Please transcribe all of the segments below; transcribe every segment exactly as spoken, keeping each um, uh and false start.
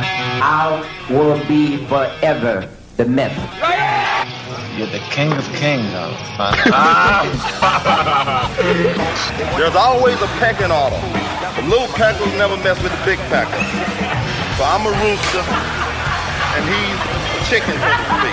I will be forever the myth. You're the king of kings, There's always a pecking order. The little peckers never mess with the big pecker. So I'm a rooster, and he's a chicken, so to speak.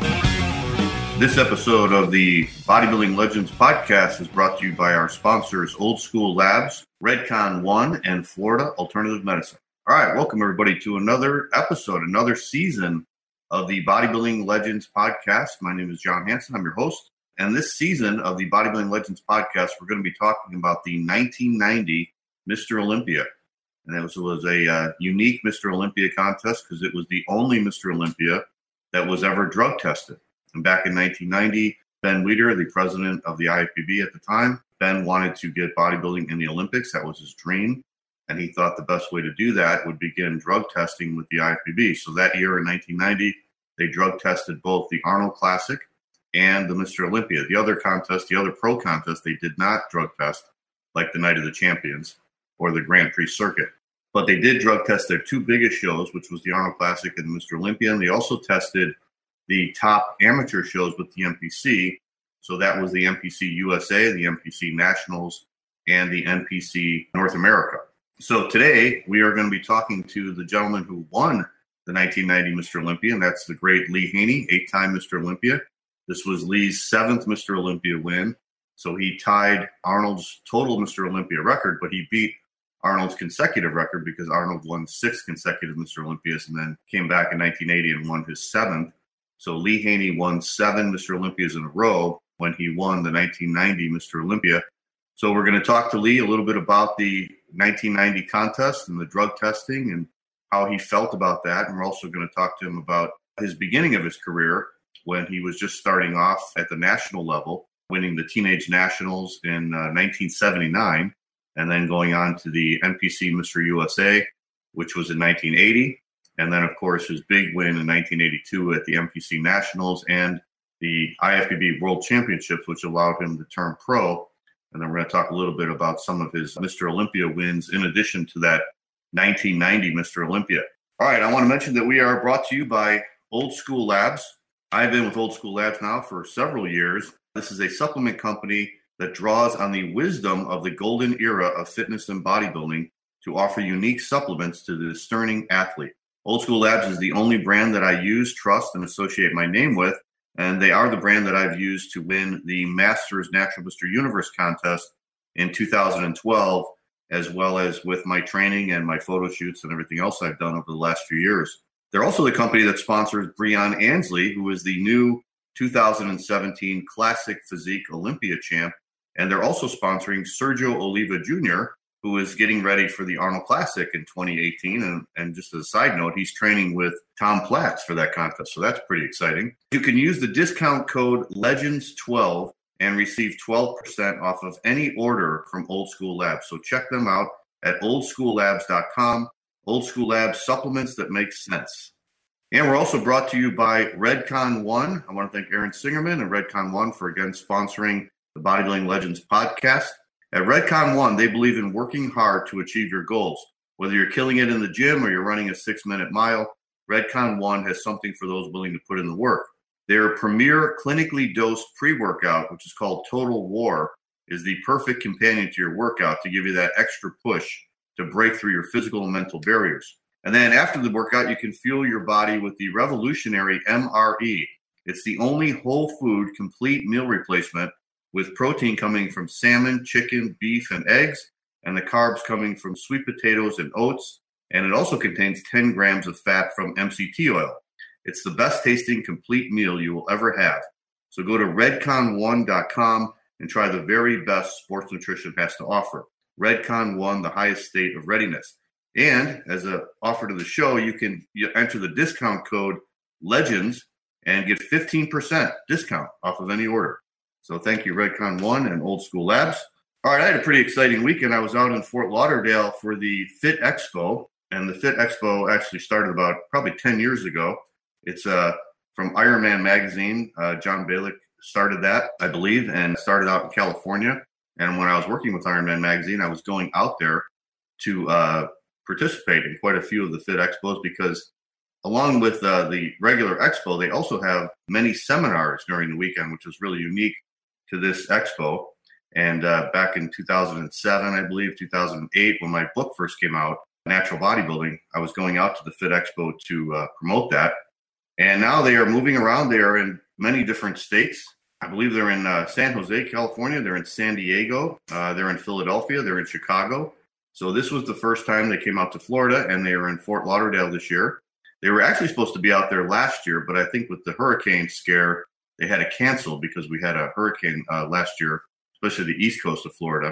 This episode of the Bodybuilding Legends podcast is brought to you by our sponsors, Old School Labs, Redcon One, and Florida Alternative Medicine. All right, welcome everybody to another episode, another season of the Bodybuilding Legends podcast. My name is John Hanson. I'm your host. And this season of the Bodybuilding Legends podcast, we're going to be talking about the nineteen ninety Mister Olympia. And it was, it was a uh, unique Mister Olympia contest because it was the only Mister Olympia that was ever drug tested. And back in nineteen ninety, Ben Weider, the president of the I F B B at the time, Ben wanted to get bodybuilding in the Olympics. That was his dream. And he thought the best way to do that would begin drug testing with the I F B B. So that year in nineteen ninety, they drug tested both the Arnold Classic and the Mister Olympia. The other contest, the other pro contest, they did not drug test like the Night of the Champions or the Grand Prix circuit. But they did drug test their two biggest shows, which was the Arnold Classic and the Mister Olympia. And they also tested the top amateur shows with the M P C. So that was the M P C U S A, the M P C Nationals, and the M P C North America. So today we are going to be talking to the gentleman who won the nineteen ninety Mister Olympia, and that's the great Lee Haney, eight-time Mister Olympia. This was Lee's seventh Mister Olympia win. So he tied Arnold's total Mister Olympia record, but he beat Arnold's consecutive record because Arnold won six consecutive Mister Olympias and then came back in nineteen eighty and won his seventh. So Lee Haney won seven Mister Olympias in a row when he won the nineteen ninety Mister Olympia. So we're going to talk to Lee a little bit about the nineteen ninety contest and the drug testing and how he felt about that. And we're also going to talk to him about his beginning of his career when he was just starting off at the national level, winning the Teenage Nationals in uh, nineteen seventy-nine, and then going on to the M P C Mister U S A, which was in nineteen eighty. And then, of course, his big win in nineteen eighty-two at the M P C Nationals and the I F B B World Championships, which allowed him to turn pro. And then we're going to talk a little bit about some of his Mister Olympia wins in addition to that nineteen ninety Mister Olympia. All right, I want to mention that we are brought to you by Old School Labs. I've been with Old School Labs now for several years. This is a supplement company that draws on the wisdom of the golden era of fitness and bodybuilding to offer unique supplements to the discerning athlete. Old School Labs is the only brand that I use, trust, and associate my name with, and they are the brand that I've used to win the Masters Natural Mister Universe contest in two thousand twelve, as well as with my training and my photo shoots and everything else I've done over the last few years. They're also the company that sponsors Breon Ansley, who is the new two thousand seventeen Classic Physique Olympia champ, and they're also sponsoring Sergio Oliva Junior, who is getting ready for the Arnold Classic in twenty eighteen. And, and just as a side note, he's training with Tom Platz for that contest. So that's pretty exciting. You can use the discount code legends twelve and receive twelve percent off of any order from Old School Labs. So check them out at old school labs dot com. Old School Labs, supplements that make sense. And we're also brought to you by Redcon One. I want to thank Aaron Singerman and Redcon One for, again, sponsoring the Bodybuilding Legends podcast. At Redcon One, they believe in working hard to achieve your goals. Whether you're killing it in the gym or you're running a six-minute mile, Redcon One has something for those willing to put in the work. Their premier clinically dosed pre-workout, which is called Total War, is the perfect companion to your workout to give you that extra push to break through your physical and mental barriers. And then after the workout, you can fuel your body with the revolutionary M R E. It's the only whole food complete meal replacement with protein coming from salmon, chicken, beef, and eggs, and the carbs coming from sweet potatoes and oats. And it also contains ten grams of fat from M C T oil. It's the best tasting complete meal you will ever have. So go to redcon one dot com and try the very best sports nutrition has to offer. Redcon One, the highest state of readiness. And as an offer to the show, you can you enter the discount code LEGENDS and get fifteen percent discount off of any order. So thank you, Redcon One and Old School Labs. All right, I had a pretty exciting weekend. I was out in Fort Lauderdale for the Fit Expo, and the Fit Expo actually started about probably ten years ago. It's uh, from Ironman Magazine. Uh, John Balick started that, I believe, and started out in California. And when I was working with Ironman Magazine, I was going out there to uh, participate in quite a few of the Fit Expos because along with uh, the regular expo, they also have many seminars during the weekend, which is really unique to this expo. And uh, back in two thousand seven, I believe, two thousand eight, when my book first came out, Natural Bodybuilding, I was going out to the Fit Expo to uh, promote that. And now they are moving around. They are in many different states. I believe they're in uh, San Jose, California. They're in San Diego. Uh, they're in Philadelphia. They're in Chicago. So this was the first time they came out to Florida, and they are in Fort Lauderdale this year. They were actually supposed to be out there last year, but I think with the hurricane scare, they had to cancel because we had a hurricane uh, last year, especially the east coast of Florida.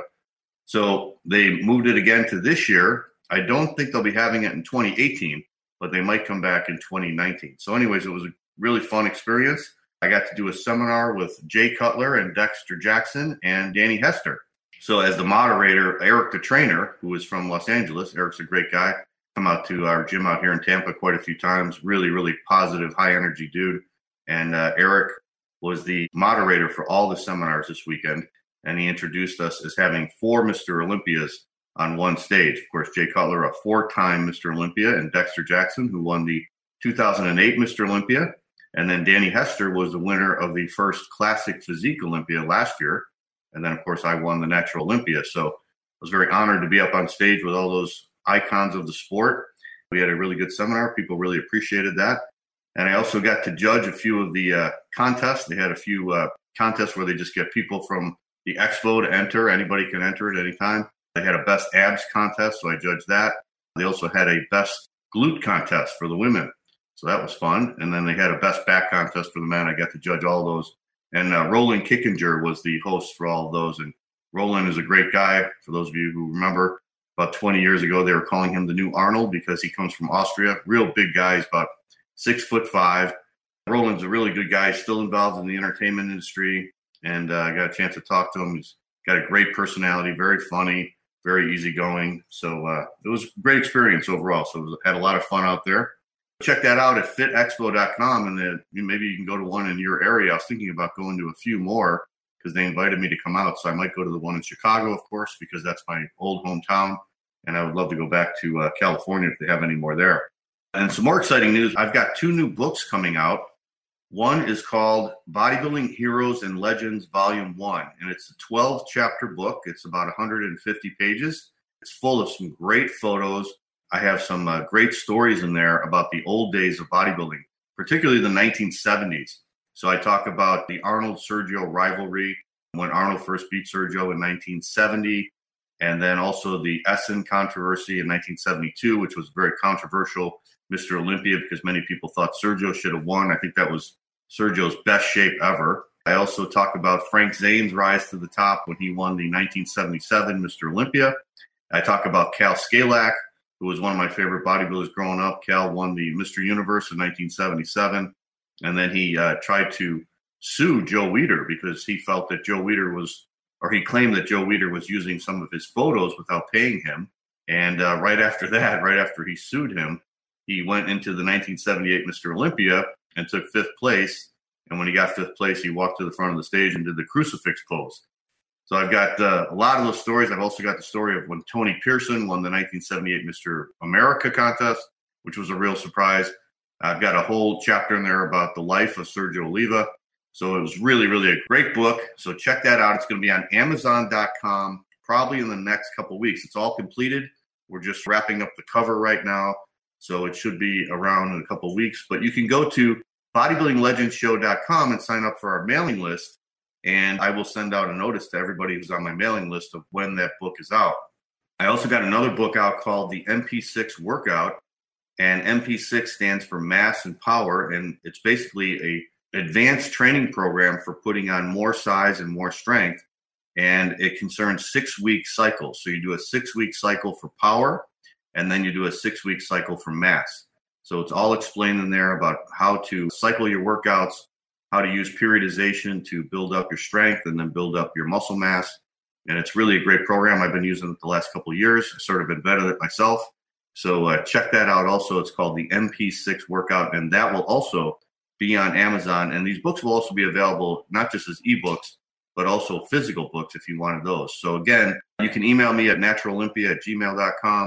So they moved it again to this year. I don't think they'll be having it in twenty eighteen, but they might come back in twenty nineteen. So anyways, it was a really fun experience. I got to do a seminar with Jay Cutler and Dexter Jackson and Danny Hester. So as the moderator, Eric the trainer, who is from Los Angeles, Eric's a great guy, come out to our gym out here in Tampa quite a few times. Really, really positive, high energy dude. And uh, Eric was the moderator for all the seminars this weekend. And he introduced us as having four Mister Olympias on one stage. Of course, Jay Cutler, a four-time Mister Olympia, and Dexter Jackson, who won the two thousand eight Mister Olympia. And then Danny Hester was the winner of the first Classic Physique Olympia last year. And then, of course, I won the Natural Olympia. So I was very honored to be up on stage with all those icons of the sport. We had a really good seminar. People really appreciated that. And I also got to judge a few of the uh, contests. They had a few uh, contests where they just get people from the expo to enter. Anybody can enter at any time. They had a best abs contest, so I judged that. They also had a best glute contest for the women. So that was fun. And then they had a best back contest for the men. I got to judge all those. And uh, Roland Kickinger was the host for all of those. And Roland is a great guy. For those of you who remember, about twenty years ago, they were calling him the new Arnold because he comes from Austria. Real big guy. He's about six foot five. Roland's a really good guy, still involved in the entertainment industry. And uh, I got a chance to talk to him. He's got a great personality, very funny, very easygoing. So uh, it was a great experience overall. So it was, had a lot of fun out there. Check that out at fit expo dot com, and then maybe you can go to one in your area. I was thinking about going to a few more because they invited me to come out. So I might go to the one in Chicago, of course, because that's my old hometown. And I would love to go back to uh, California if they have any more there. And some more exciting news. I've got two new books coming out. One is called Bodybuilding Heroes and Legends Volume one, and it's a twelve-chapter book. It's about one hundred fifty pages. It's full of some great photos. I have some uh, great stories in there about the old days of bodybuilding, particularly the nineteen seventies. So I talk about the Arnold-Sergio rivalry, when Arnold first beat Sergio in nineteen seventy, and then also the Essen controversy in nineteen seventy-two, which was very controversial, Mister Olympia, because many people thought Sergio should have won. I think that was Sergio's best shape ever. I also talk about Frank Zane's rise to the top when he won the nineteen seventy-seven Mister Olympia. I talk about Cal Scalak, who was one of my favorite bodybuilders growing up. Cal won the Mister Universe in nineteen seventy-seven, and then he uh, tried to sue Joe Weider because he felt that Joe Weider was, or he claimed that Joe Weider was using some of his photos without paying him. And uh, right after that, right after he sued him, he went into the nineteen seventy-eight Mister Olympia and took fifth place. And when he got fifth place, he walked to the front of the stage and did the crucifix pose. So I've got uh, a lot of those stories. I've also got the story of when Tony Pearson won the nineteen seventy-eight Mister America contest, which was a real surprise. I've got a whole chapter in there about the life of Sergio Oliva. So it was really, really a great book. So check that out. It's going to be on amazon dot com probably in the next couple of weeks. It's all completed. We're just wrapping up the cover right now. So it should be around in a couple of weeks. But you can go to bodybuilding legends show dot com and sign up for our mailing list. And I will send out a notice to everybody who's on my mailing list of when that book is out. I also got another book out called the M P six Workout. And M P six stands for Mass and Power. And it's basically a advanced training program for putting on more size and more strength. And it concerns six-week cycles. So you do a six-week cycle for power, and then you do a six-week cycle for mass. So it's all explained in there about how to cycle your workouts, how to use periodization to build up your strength and then build up your muscle mass. And it's really a great program. I've been using it the last couple of years. I sort of invented it myself. So uh, check that out also. It's called the M P six Workout, and that will also be on Amazon. And these books will also be available not just as ebooks, but also physical books if you wanted those. So again, you can email me at natural olympia at gmail dot com.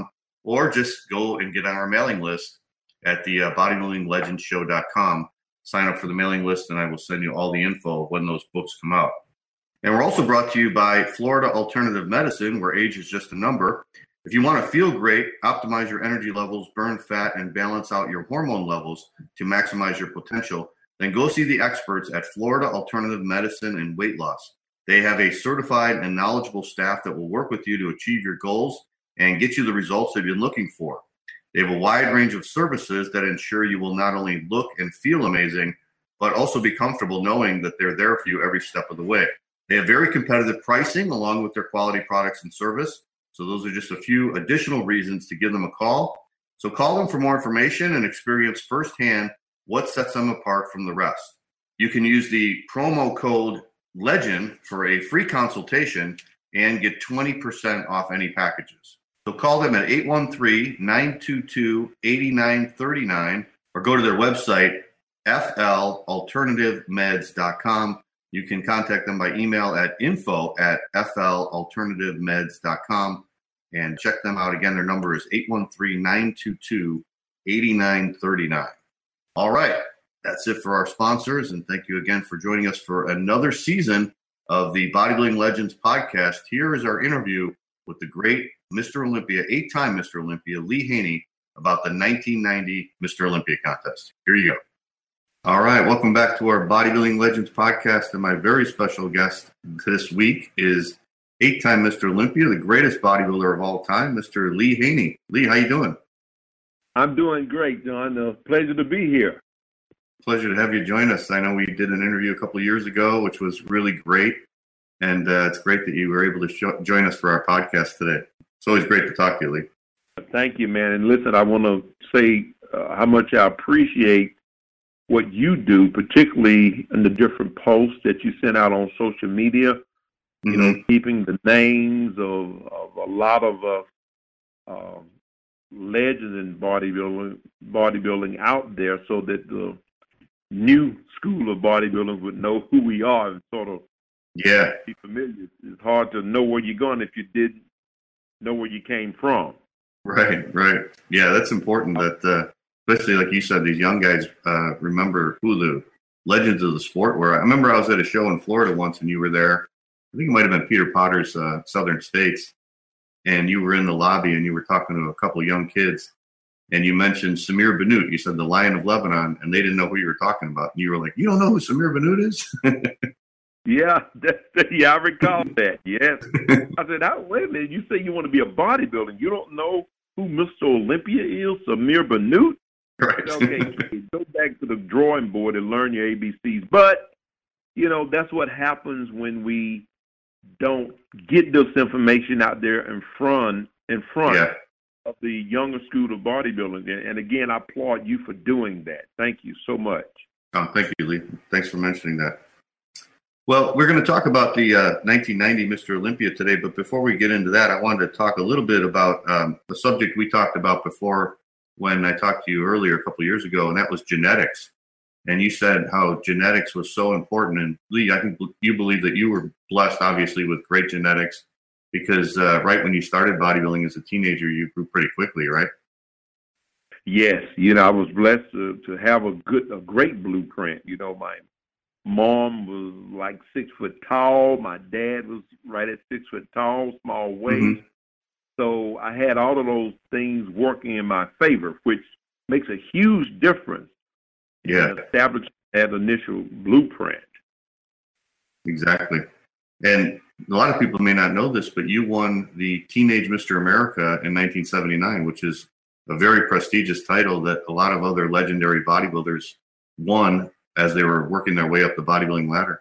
or just go and get on our mailing list at the uh, bodybuilding legends show dot com. Sign up for the mailing list, and I will send you all the info when those books come out. And we're also brought to you by Florida Alternative Medicine, where age is just a number. If you want to feel great, optimize your energy levels, burn fat, and balance out your hormone levels to maximize your potential, then go see the experts at Florida Alternative Medicine and Weight Loss. They have a certified and knowledgeable staff that will work with you to achieve your goals and get you the results that you're looking for. They have a wide range of services that ensure you will not only look and feel amazing, but also be comfortable knowing that they're there for you every step of the way. They have very competitive pricing along with their quality products and service. So those are just a few additional reasons to give them a call. So call them for more information and experience firsthand what sets them apart from the rest. You can use the promo code LEGEND for a free consultation and get twenty percent off any packages. So call them at eight one three, nine two two, eight nine three nine or go to their website, F L alternative meds dot com. You can contact them by email at info at F L alternative meds dot com and check them out. Again, their number is eight one three, nine two two, eight nine three nine. All right, that's it for our sponsors, and thank you again for joining us for another season of the Bodybuilding Legends podcast. Here is our interview with the great Mister Olympia, eight-time Mister Olympia, Lee Haney, about the nineteen ninety Mister Olympia contest. Here you go. All right, welcome back to our Bodybuilding Legends podcast, and my very special guest this week is eight-time Mister Olympia, the greatest bodybuilder of all time, Mister Lee Haney. Lee, how you doing? I'm doing great, John. Uh, pleasure to be here. Pleasure to have you join us. I know we did an interview a couple of years ago, which was really great, and uh, it's great that you were able to sh- join us for our podcast today. It's always great to talk to you, Lee. Thank you, man. And listen, I want to say uh, how much I appreciate what you do, particularly in the different posts that you send out on social media, mm-hmm. you know, keeping the names of, of a lot of uh, uh, legends in bodybuilding, bodybuilding out there so that the new school of bodybuilding would know who we are and sort of yeah. be familiar. It's hard to know where you're going if you didn't know where you came from. Right, right. Yeah, that's important that, uh, especially like you said, these young guys uh, remember who the legends of the sport were. I remember I was at a show in Florida once and you were there. I think it might have been Peter Potter's uh, Southern States. And you were in the lobby and you were talking to a couple of young kids. And you mentioned Samir Bannout. You said the Lion of Lebanon, and they didn't know who you were talking about. And you were like, you don't know who Samir Bannout is? yeah, that, yeah, I recall that. Yes. I said, oh, wait a minute. You say you want to be a bodybuilder. You don't know who Mister Olympia is, Samir Bannout? Right. Okay, kids, go back to the drawing board and learn your A B Cs. But, you know, that's what happens when we don't get this information out there in front, in front yeah. of the younger school of bodybuilding. And again, I applaud you for doing that. Thank you so much. Oh, thank you, Lee. Thanks for mentioning that. Well, we're going to talk about the uh, nineteen ninety Mister Olympia today, but before we get into that, I wanted to talk a little bit about um, the subject we talked about before when I talked to you earlier a couple of years ago, and that was genetics. And you said how genetics was so important. And Lee, I think you believe that you were blessed, obviously, with great genetics because uh, right when you started bodybuilding as a teenager, you grew pretty quickly, right? Yes. You know, I was blessed to, to have a good, a great blueprint. You know, my mom was like six foot tall. My dad was right at six foot tall, small waist. Mm-hmm. So I had all of those things working in my favor, which makes a huge difference. Yeah. Establish that initial blueprint. Exactly. And a lot of people may not know this, but you won the Teenage Mister America in nineteen seventy-nine, which is a very prestigious title that a lot of other legendary bodybuilders won as they were working their way up the bodybuilding ladder.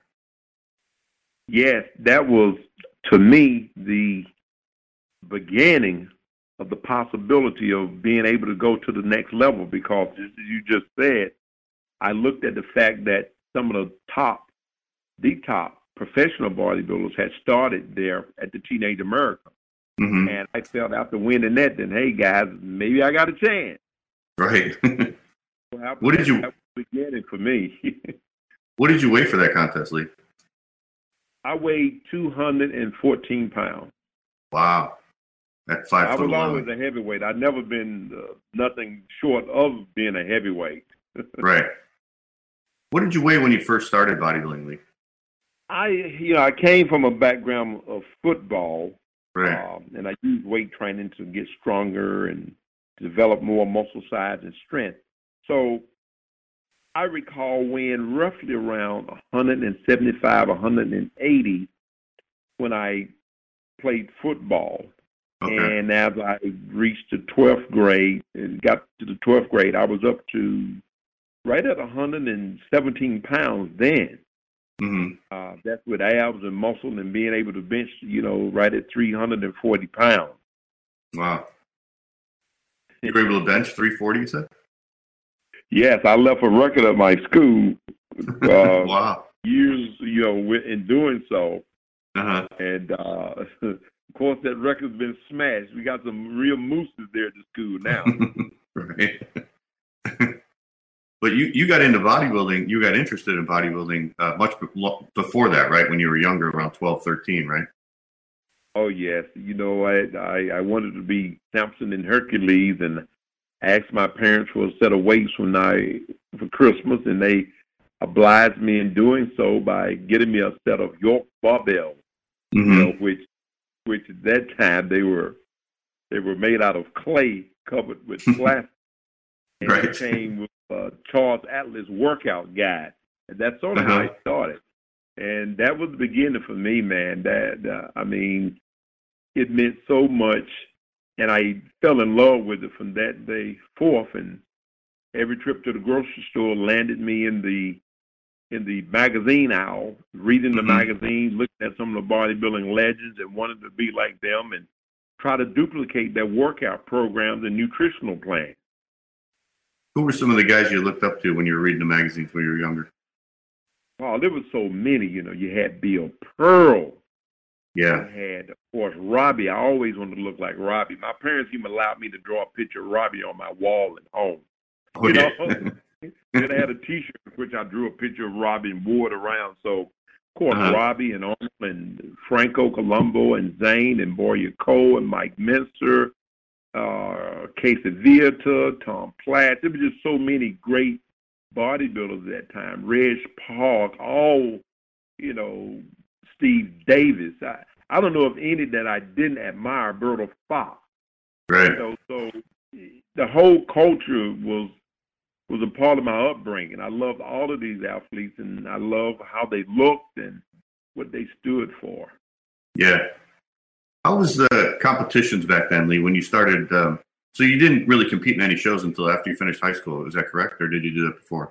Yes, that was, to me, the beginning of the possibility of being able to go to the next level because, as you just said, I looked at the fact that some of the top, the top professional bodybuilders had started there at the Teenage America. Mm-hmm. And I felt after winning that, then, hey, guys, maybe I got a chance. Right. So what did you... That was beginning for me. What did you weigh for that contest, Lee? I weighed two hundred fourteen pounds. Wow. at five I foot was eleven. always a heavyweight. I've never been uh, nothing short of being a heavyweight. Right. What did you weigh when you first started bodybuilding, Lee? I, you know, I came from a background of football, Right. um, and I used weight training to get stronger and develop more muscle size and strength. So I recall weighing roughly around one seventy-five, one eighty when I played football. Okay. And as I reached the twelfth grade and got to the twelfth grade, I was up to right at one hundred seventeen pounds then. Mm-hmm. Uh, that's with abs and muscle and being able to bench, you know, right at three hundred forty pounds. Wow. You were able to bench three forty, you said? Yes, I left a record at my school. Uh, Wow. Years, you know, wi- in doing so. Uh-huh. And, uh, of course, that record's been smashed. We got some real mooses there at the school now. Right. But you, you got into bodybuilding, you got interested in bodybuilding uh, much be- before that, right? When you were younger, around twelve, thirteen, right? Oh, yes. You know, I, I, I wanted to be Samson and Hercules, and asked my parents for a set of weights when I, for Christmas, and they obliged me in doing so by getting me a set of York barbells, Mm-hmm. you know, which, which at that time they were, they were made out of clay covered with plastic, and Right. it came with uh, Charles Atlas workout guide, and that's sort of Uh-huh. how I started. And that was the beginning for me, man. That uh, I mean, it meant so much, and I fell in love with it from that day forth. And every trip to the grocery store landed me in the in the magazine aisle, reading the Mhm. magazine, looking at some of the bodybuilding legends, and wanted to be like them and try to duplicate their workout programs and nutritional plans. Who were some of the guys you looked up to when you were reading the magazines when you were younger? Oh, there was so many. You know, you had Bill Pearl. Yeah. I had, of course, Robbie. I always wanted to look like Robbie. My parents even allowed me to draw a picture of Robbie on my wall at home. Oh, You yeah. know, then I had a T-shirt in which I drew a picture of Robbie and wore it around. So, of course, Uh-huh. Robbie and Arnold and Franco Colombo and Zane and Boyer Cole and Mike Minster, uh, Casey Vieta, Tom Platts. There were just so many great bodybuilders at that time. Reg Park, all, you know, Steve Davis. I, I don't know of any that I didn't admire. Berto Fox. Right. You know, so the whole culture was was a part of my upbringing. I loved all of these athletes, and I love how they looked and what they stood for. Yeah. How was the competitions back then, Lee, when you started? Um, so you didn't really compete in any shows until after you finished high school. Is that correct? Or did you do that before?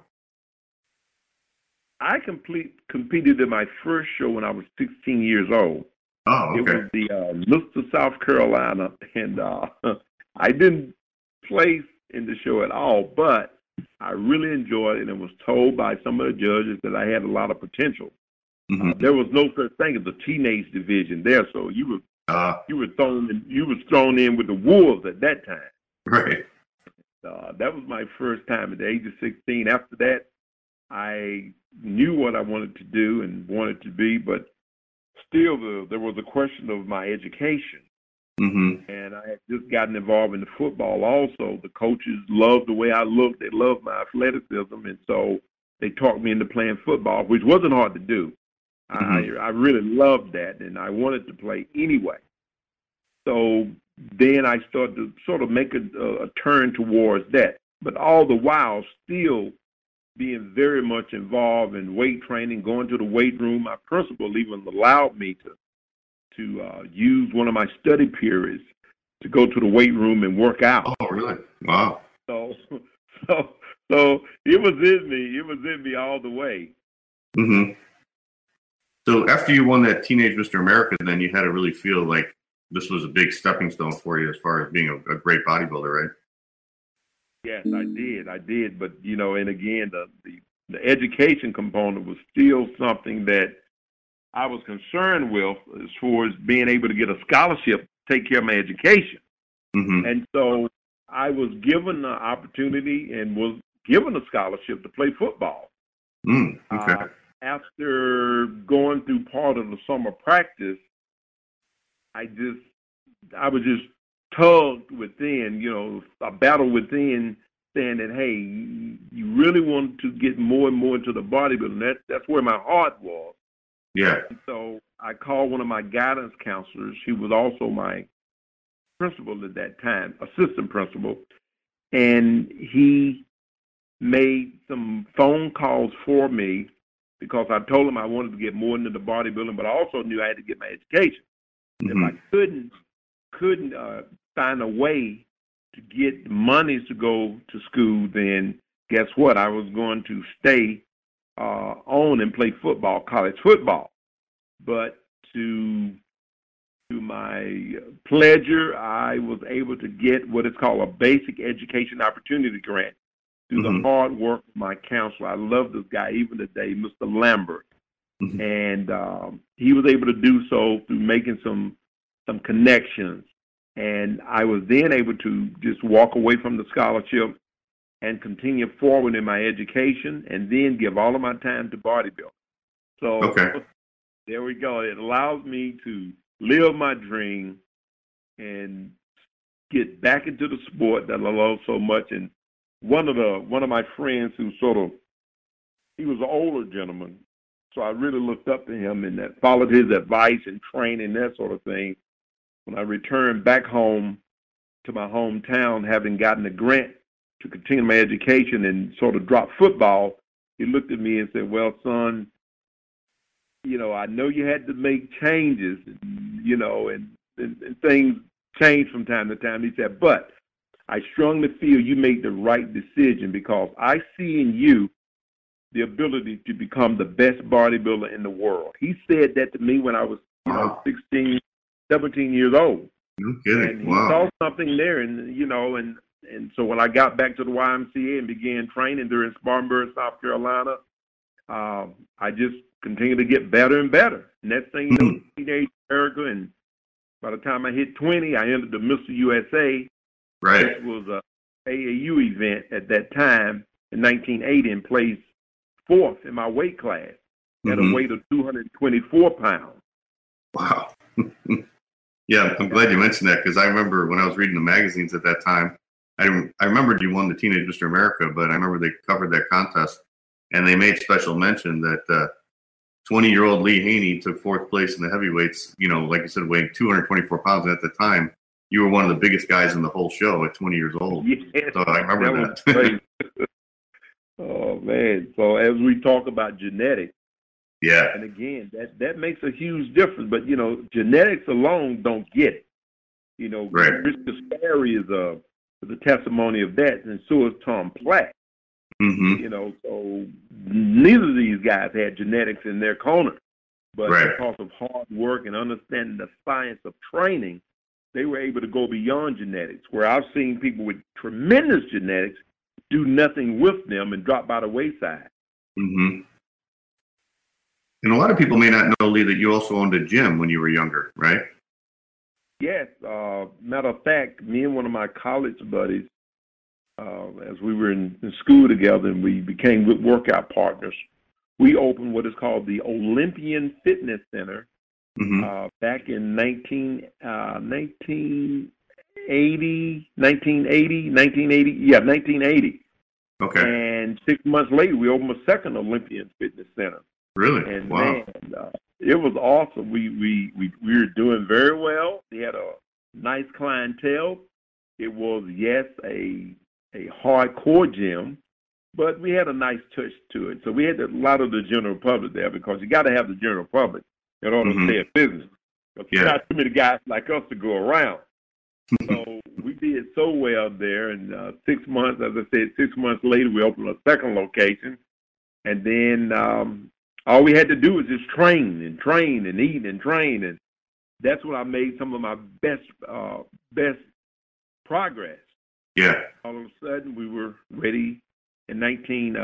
I complete, competed in my first show when I was sixteen years old. Oh, It okay. was the uh, Lister, South Carolina, and uh, I didn't place in the show at all, but I really enjoyed it and was told by some of the judges that I had a lot of potential. Mhm. Uh, there was no such thing as a teenage division there, so you were Uh, you were thrown in, you was thrown in with the wolves at that time. right. Uh, that was my first time at the age of sixteen. After that, I knew what I wanted to do and wanted to be, but still the, there was a question of my education. Mm-hmm. And I had just gotten involved in the football also. The coaches loved the way I looked. They loved my athleticism, and so they talked me into playing football, which wasn't hard to do. Mhm. I, I really loved that, and I wanted to play anyway. So then I started to sort of make a, a turn towards that, but all the while still being very much involved in weight training, going to the weight room. My principal even allowed me to to uh, use one of my study periods to go to the weight room and work out. Oh, really? Wow. So, so, so it was in me. It was in me all the way. Mm-hmm. So after you won that Teenage Mister America, then you had to really feel like this was a big stepping stone for you as far as being a, a great bodybuilder, right? Yes, I did. I did. But, you know, and again, the, the, the education component was still something that I was concerned with as far as being able to get a scholarship to take care of my education. Mm-hmm. And so I was given the opportunity and was given a scholarship to play football. Mm, okay. Uh, after going through part of the summer practice, I just, I was just tug within, you know, a battle within, saying that, hey, you really want to get more and more into the bodybuilding. That, that's where my heart was. Yeah. And so I called one of my guidance counselors. She was also my principal at that time, assistant principal, and he made some phone calls for me because I told him I wanted to get more into the bodybuilding, but I also knew I had to get my education. Mm-hmm. If I couldn't couldn't uh, find a way to get monies to go to school, then guess what? I was going to stay uh, on and play football, college football. But to to my pleasure, I was able to get what is called a basic education opportunity grant through mm-hmm. the hard work of my counselor. I love this guy even today, Mister Lambert. Mm-hmm. And um, he was able to do so through making some some connections. And I was then able to just walk away from the scholarship and continue forward in my education and then give all of my time to bodybuilding. So okay. there we go. It allows me to live my dream and get back into the sport that I love so much. And one of the one of my friends who sort of, he was an older gentleman, so I really looked up to him and that followed his advice and training, that sort of thing. When I returned back home to my hometown, having gotten a grant to continue my education and sort of drop football, he looked at me and said, well, son, you know, I know you had to make changes, you know, and, and, and things change from time to time. He said, but I strongly feel you made the right decision because I see in you the ability to become the best bodybuilder in the world. He said that to me when I was, you know, sixteen, seventeen years old. No kidding. And he wow. saw something there, and, you know, and, and so when I got back to the Y M C A and began training there in Spartanburg, South Carolina, um, I just continued to get better and better. Next thing you know, teenage America, and by the time I hit twenty, I entered the Mister U S A. Right. Which was a A A U event at that time in nineteen eighty, and placed fourth in my weight class at mm-hmm. a weight of two hundred twenty-four pounds. Wow. Yeah, I'm glad you mentioned that because I remember when I was reading the magazines at that time, I I remembered you won the Teenage Mister America, but I remember they covered that contest and they made special mention that uh, twenty-year-old Lee Haney took fourth place in the heavyweights, you know, like you said, weighing two hundred twenty-four pounds. And at the time, you were one of the biggest guys in the whole show at twenty years old. Yes, so I remember that. that. that. Oh, man. So as we talk about genetics, yeah, and again, that, that makes a huge difference. But, you know, genetics alone don't get it. You know, right. Rich Sperry is a, is a testimony of that, and so is Tom Platt. Mm-hmm. You know, so neither of these guys had genetics in their corner. But right. because of hard work and understanding the science of training, they were able to go beyond genetics, where I've seen people with tremendous genetics do nothing with them and drop by the wayside. Mm-hmm. And a lot of people may not know, Lee, that you also owned a gym when you were younger, right? Yes. Uh, matter of fact, me and one of my college buddies, uh, as we were in, in school together and we became good workout partners, we opened what is called the Olympian Fitness Center mm-hmm. uh, back in nineteen, uh, nineteen eighty, nineteen eighty, nineteen eighty, yeah, nineteen eighty. Okay. And six months later, we opened a second Olympian Fitness Center. Really? And wow. man, uh, it was awesome. We, we we we were doing very well. We had a nice clientele. It was, yes, a a hardcore gym, but we had a nice touch to it. So we had a lot of the general public there because you got to have the general public in order mm-hmm. to stay in business. Because yeah. there's not too many guys like us to go around. So we did so well there, and uh, six months, as I said, six months later, we opened a second location, and then um, all we had to do was just train and train and eat and train, and that's when I made some of my best uh, best progress. Yeah. All of a sudden, we were ready in nineteen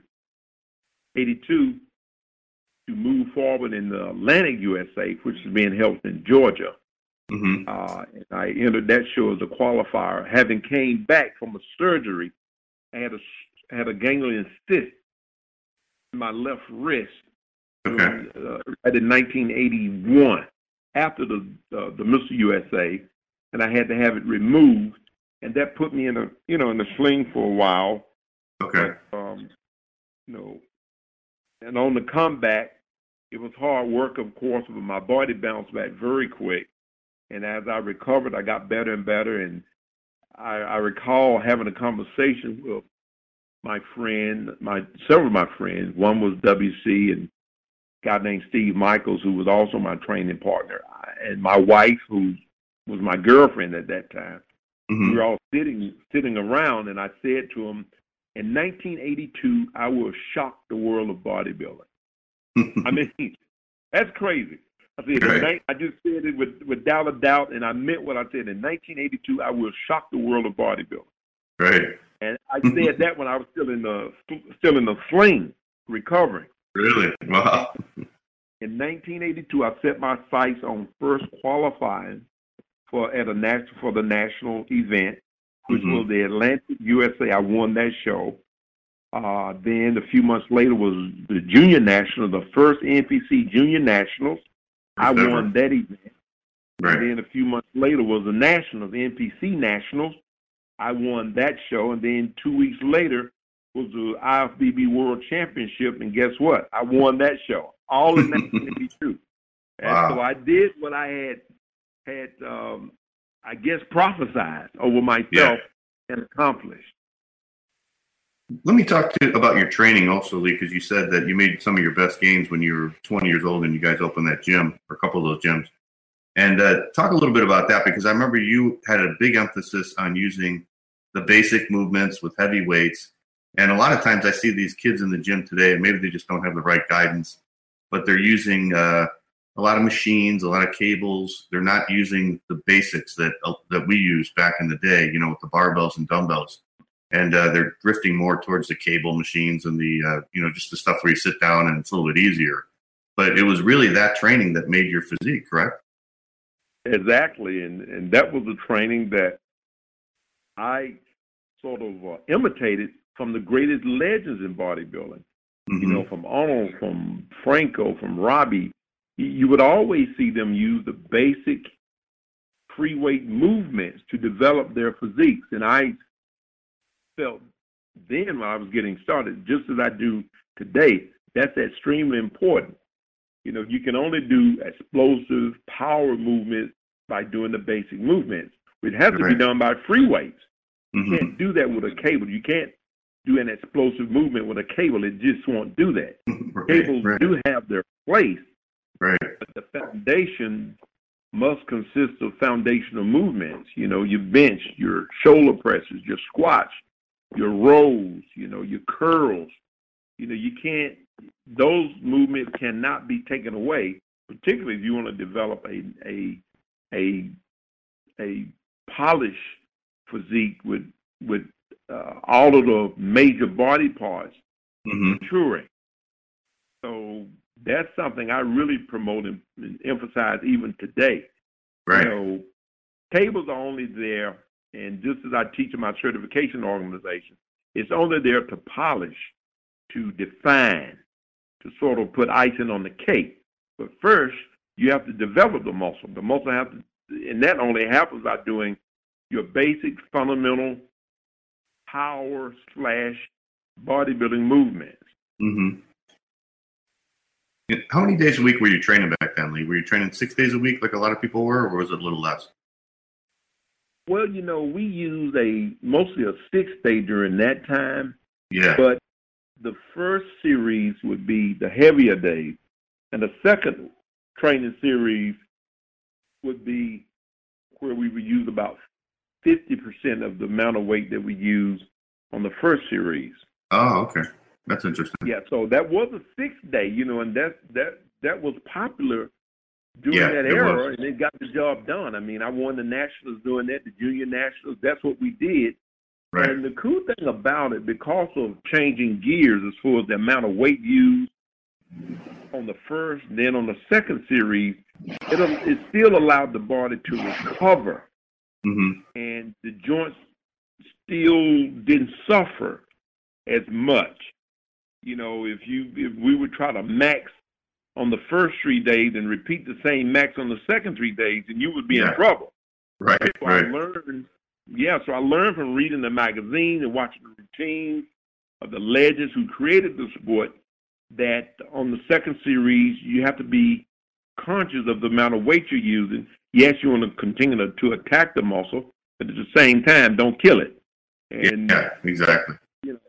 eighty-two to move forward in the Atlantic U S A, which is being held in Georgia. Mm-hmm. Uh, and I entered that show as a qualifier. Having came back from a surgery, I had a had a ganglion cyst in my left wrist. Okay. Uh, in nineteen eighty-one, after the uh, the Mister U S A, and I had to have it removed, and that put me in a you know in a sling for a while. Okay. But, um, you know, and on the comeback, it was hard work, of course, but my body bounced back very quick. And as I recovered, I got better and better. And I, I recall having a conversation with my friend, my several of my friends. One was W C, and a guy named Steve Michaels, who was also my training partner, and my wife, who was my girlfriend at that time. Mm-hmm. We were all sitting sitting around, and I said to him, in nineteen eighty-two, I will shock the world of bodybuilding. I mean, that's crazy. I said, right. I just said it with, without a doubt, and I meant what I said. In nineteen eighty-two, I will shock the world of bodybuilding. Right. And I said that when I was still in the still in the sling, recovering. Really? Wow. In nineteen eighty-two, I set my sights on first qualifying for at a national for the national event, which mm-hmm. was the Atlantic U S A. I won that show. Uh, then a few months later was the Junior National, the first N P C Junior Nationals. I Never. won that event. Right. And then a few months later was the Nationals, the N P C Nationals. I won that show. And then two weeks later was the I F B B World Championship. And guess what? I won that show, all in nineteen eighty-two. And wow. so I did what I had, had um, I guess, prophesied over myself yeah. and accomplished. Let me talk to you about your training also, Lee, because you said that you made some of your best gains when you were twenty years old and you guys opened that gym, or a couple of those gyms. And uh, talk a little bit about that, because I remember you had a big emphasis on using the basic movements with heavy weights. And a lot of times I see these kids in the gym today, and maybe they just don't have the right guidance, but they're using uh, a lot of machines, a lot of cables. They're not using the basics that uh, that we used back in the day, you know, with the barbells and dumbbells. And uh, they're drifting more towards the cable machines and the, uh, you know, just the stuff where you sit down and it's a little bit easier. But it was really that training that made your physique, correct? Exactly. And, and that was the training that I sort of uh, imitated from the greatest legends in bodybuilding. Mm-hmm. You know, from Arnold, from Franco, from Robbie. You would always see them use the basic free weight movements to develop their physiques. And I felt then when I was getting started, just as I do today, that's extremely important. You know, you can only do explosive power movements by doing the basic movements. It has right. to be done by free weights. Mm-hmm. You can't do that with a cable. You can't do an explosive movement with a cable. It just won't do that. Right. Cables right. do have their place, right. but the foundation must consist of foundational movements. You know, your bench, your shoulder presses, your squats, your rows, you know, your curls. You know, you can't, those movements cannot be taken away, particularly if you want to develop a a a a polished physique with with uh, all of the major body parts mm-hmm. maturing. So that's something I really promote and, and emphasize even today. Right. You know, tables are only there, and just as I teach in my certification organization, it's only there to polish, to define, to sort of put icing on the cake. But first, you have to develop the muscle. The muscle have to, and that only happens by doing your basic fundamental power slash bodybuilding movements. Mm-hmm. How many days a week were you training back then, Lee? Were you training six days a week like a lot of people were, or was it a little less? Well, you know, we used a mostly a six-day during that time. Yeah. But the first series would be the heavier days, and the second training series would be where we would use about fifty percent of the amount of weight that we use on the first series. Oh, okay. That's interesting. Yeah, so that was a six-day, you know, and that that that was popular during yeah, that it era, was. and it got the job done. I mean, I won the Nationals doing that, the Junior Nationals. That's what we did. Right. And the cool thing about it, because of changing gears as far as the amount of weight used on the first, then on the second series, it, it still allowed the body to recover. Mm-hmm. And the joints still didn't suffer as much. You know, if you if we would try to max on the first three days and repeat the same max on the second three days, then you would be yeah. in trouble. Right, so right. I learned, yeah, so I learned from reading the magazine and watching the routines of the legends who created the sport that on the second series, you have to be conscious of the amount of weight you're using. Yes, you want to continue to, to attack the muscle, but at the same time, don't kill it. And, yeah, exactly. You know,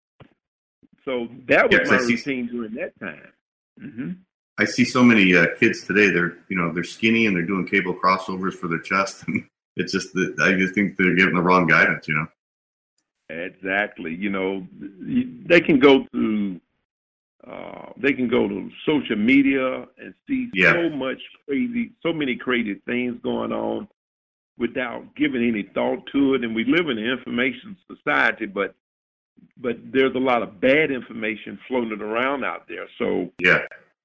so that was yes, my I see, routine during that time. Mm-hmm. I see so many uh, kids today. They're you know they're skinny and they're doing cable crossovers for their chest, and it's just that I just think they're getting the wrong guidance. You know. Exactly. You know, they can go to uh, they can go to social media and see yeah. so much crazy, so many crazy things going on without giving any thought to it. And we live in an information society, but but there's a lot of bad information floating around out there. So yeah.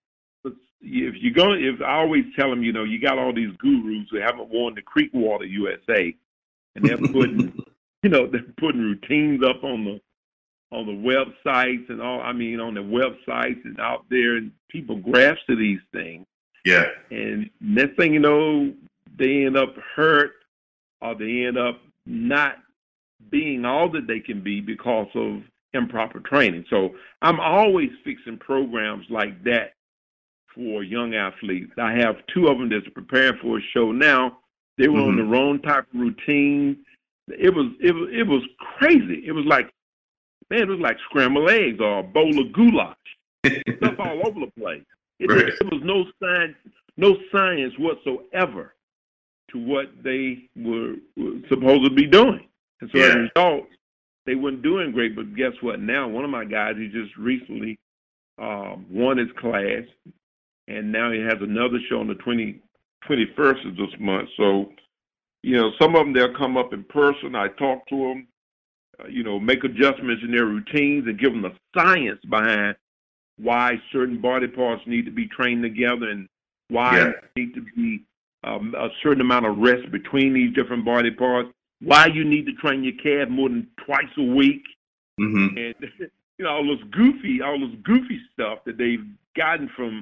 If you're going, if I always tell them, you know, you got all these gurus who haven't worn the Creek Water U S A, and they're putting, you know, they're putting routines up on the on the websites and all. I mean, on the websites and out there, and people grasp to these things. Yeah. And next thing you know, they end up hurt, or they end up not being all that they can be because of improper training. So I'm always fixing programs like that for young athletes. I have two of them that's preparing for a show now. They were mm-hmm. on the wrong type of routine. It was it was it was crazy. It was like, man, it was like scrambled eggs or a bowl of goulash. Stuff all over the place. It, right. There was no science, no science whatsoever to what they were, were supposed to be doing. And so yeah. as a result, they weren't doing great. But guess what? Now one of my guys, he just recently um, won his class. And now he has another show on the twenty, twenty-first of this month. So, you know, some of them, they'll come up in person. I talk to them, uh, you know, make adjustments in their routines and give them the science behind why certain body parts need to be trained together and why yeah. there need to be um, a certain amount of rest between these different body parts, why you need to train your calf more than twice a week. Mm-hmm. And, you know, all this goofy, all this goofy stuff that they've gotten from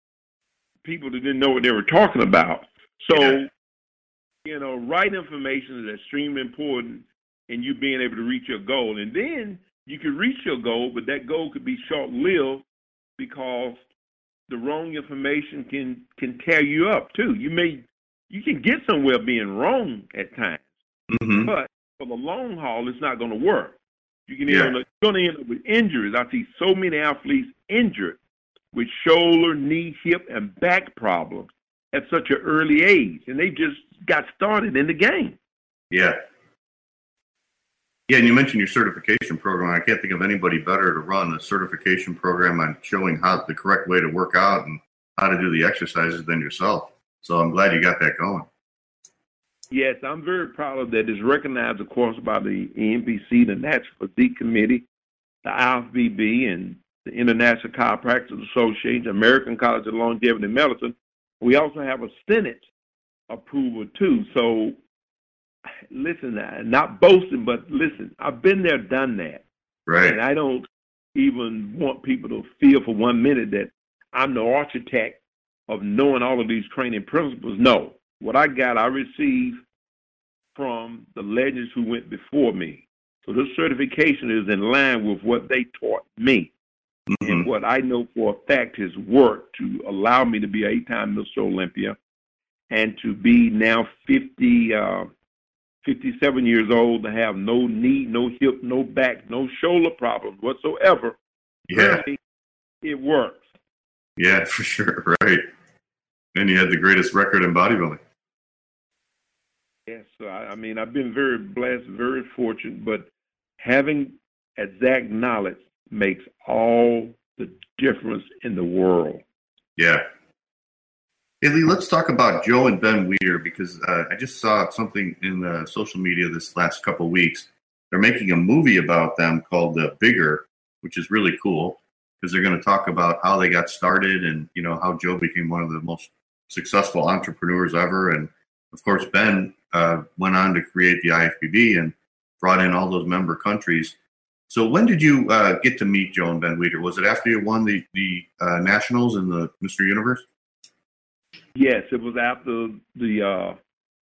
people that didn't know what they were talking about. So, yeah. you know, right information is extremely important in you being able to reach your goal. And then you can reach your goal, but that goal could be short-lived because the wrong information can, can tear you up too. You may, you can get somewhere being wrong at times, mm-hmm. but for the long haul, it's not going to work. You can yeah. end up, you're going to end up with injuries. I see so many athletes injured with shoulder, knee, hip, and back problems at such an early age. And they just got started in the game. Yeah. Yeah, and you mentioned your certification program. I can't think of anybody better to run a certification program on showing how the correct way to work out and how to do the exercises than yourself. So I'm glad you got that going. Yes, I'm very proud of that. It's recognized, of course, by the E M P C, the National Physique Committee, the I F B B, and the International Chiropractic Association, American College of Longevity Medicine. We also have a Senate approval, too. So, listen, not boasting, but listen, I've been there, done that. Right. And I don't even want people to feel for one minute that I'm the architect of knowing all of these training principles. No. What I got, I received from the legends who went before me. So this certification is in line with what they taught me. Mm-hmm. And what I know for a fact has worked to allow me to be an eight-time Mister Olympia and to be now fifty, uh, fifty-seven years old, to have no knee, no hip, no back, no shoulder problems whatsoever. Yeah. Really, it works. Yeah, for sure. Right. And you had the greatest record in bodybuilding. Yes. So I, I mean, I've been very blessed, very fortunate, but having exact knowledge makes all the difference in the world. Yeah. Hey, Lee, let's talk about Joe and Ben Weider, because uh, I just saw something in uh, social media this last couple of weeks. They're making a movie about them called uh, Bigger, which is really cool because they're going to talk about how they got started and, you know, how Joe became one of the most successful entrepreneurs ever. And, of course, Ben uh, went on to create the I F B B and brought in all those member countries. So when did you uh, get to meet Joe and Ben Weider? Was it after you won the, the uh, Nationals in the Mister Universe? Yes, it was after the uh,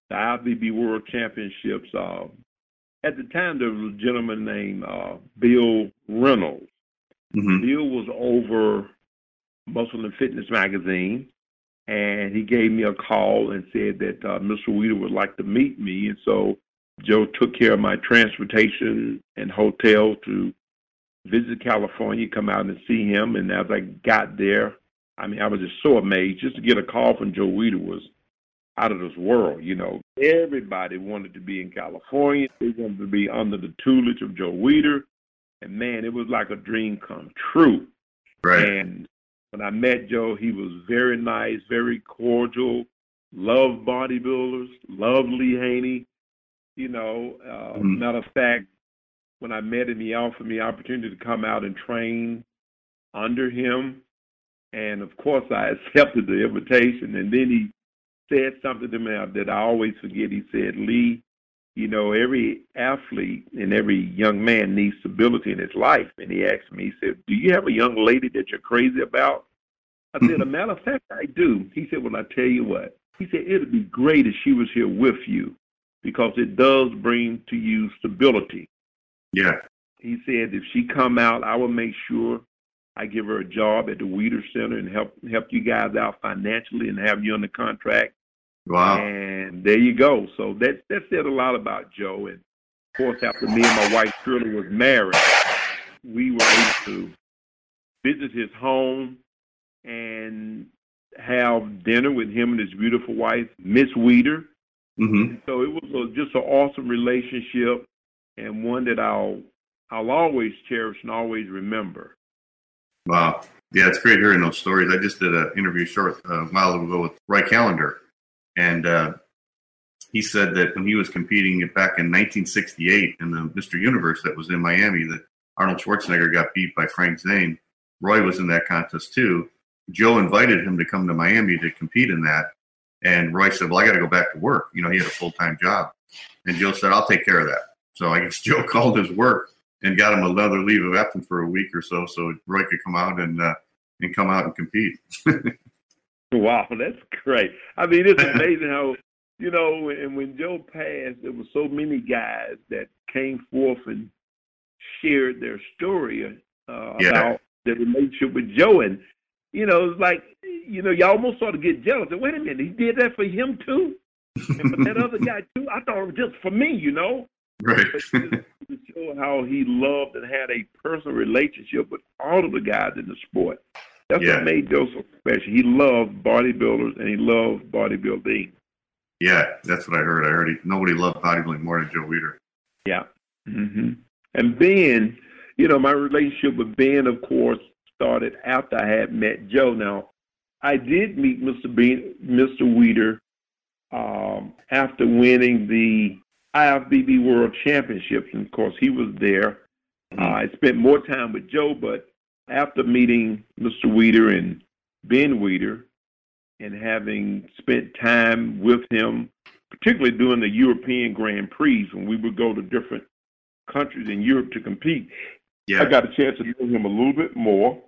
the I F B B World Championships. Uh, at the time, there was a gentleman named uh, Bill Reynolds. Mm-hmm. Bill was over Muscle and Fitness magazine, and he gave me a call and said that uh, Mister Weider would like to meet me. And so Joe took care of my transportation and hotel to visit California, come out and see him. And as I got there, I mean, I was just so amazed. Just to get a call from Joe Weider was out of this world. You know, everybody wanted to be in California. They wanted to be under the tutelage of Joe Weider. And, man, it was like a dream come true. Right. And when I met Joe, he was very nice, very cordial, loved bodybuilders, loved Lee Haney. You know, uh, mm-hmm. matter of fact, when I met him, he offered me the opportunity to come out and train under him. And, of course, I accepted the invitation. And then he said something to me that I always forget. He said, Lee, you know, every athlete and every young man needs stability in his life. And he asked me, he said, do you have a young lady that you're crazy about? I said, as a matter of fact, I do. He said, well, I tell you what. He said, it would be great if she was here with you because it does bring to you stability. Yeah. He said, if she come out, I will make sure I give her a job at the Weider Center and help help you guys out financially and have you under contract. Wow. And there you go. So that that said a lot about Joe. And, of course, after me and my wife Shirley was married, we were able to visit his home and have dinner with him and his beautiful wife, Miss Weider. Mm-hmm. So it was a, just an awesome relationship and one that I'll I'll always cherish and always remember. Wow. Yeah, it's great hearing those stories. I just did an interview short uh, a while ago with Roy Callender. And uh, he said that when he was competing back in nineteen sixty-eight in the Mister Universe that was in Miami, that Arnold Schwarzenegger got beat by Frank Zane. Roy was in that contest too. Joe invited him to come to Miami to compete in that. And Roy said, well, I got to go back to work. You know, he had a full-time job. And Joe said, I'll take care of that. So I guess Joe called his work and got him another leave of absence for a week or so so Roy could come out and uh, and come out and compete. Wow, that's great. I mean, it's amazing how, you know, and when Joe passed, there were so many guys that came forth and shared their story uh, yeah. about their relationship with Joe. And, you know, it's like, you know, you almost sort of get jealous. And, wait a minute, he did that for him too? And for that other guy too? I thought it was just for me, you know? Right. To show how he loved and had a personal relationship with all of the guys in the sport. That's yeah. what made Joe so special. He loved bodybuilders and he loved bodybuilding. Yeah, that's what I heard. I heard he, nobody loved bodybuilding more than Joe Weider. Yeah. Mm-hmm. And Ben, you know, my relationship with Ben, of course, started after I had met Joe. Now, I did meet Mister Bean, Mister Weider um, after winning the I F B B World Championships, and of course, he was there. Uh, I spent more time with Joe, but after meeting Mister Weider and Ben Weider and having spent time with him, particularly during the European Grand Prix when we would go to different countries in Europe to compete, yeah. I got a chance to know him a little bit more.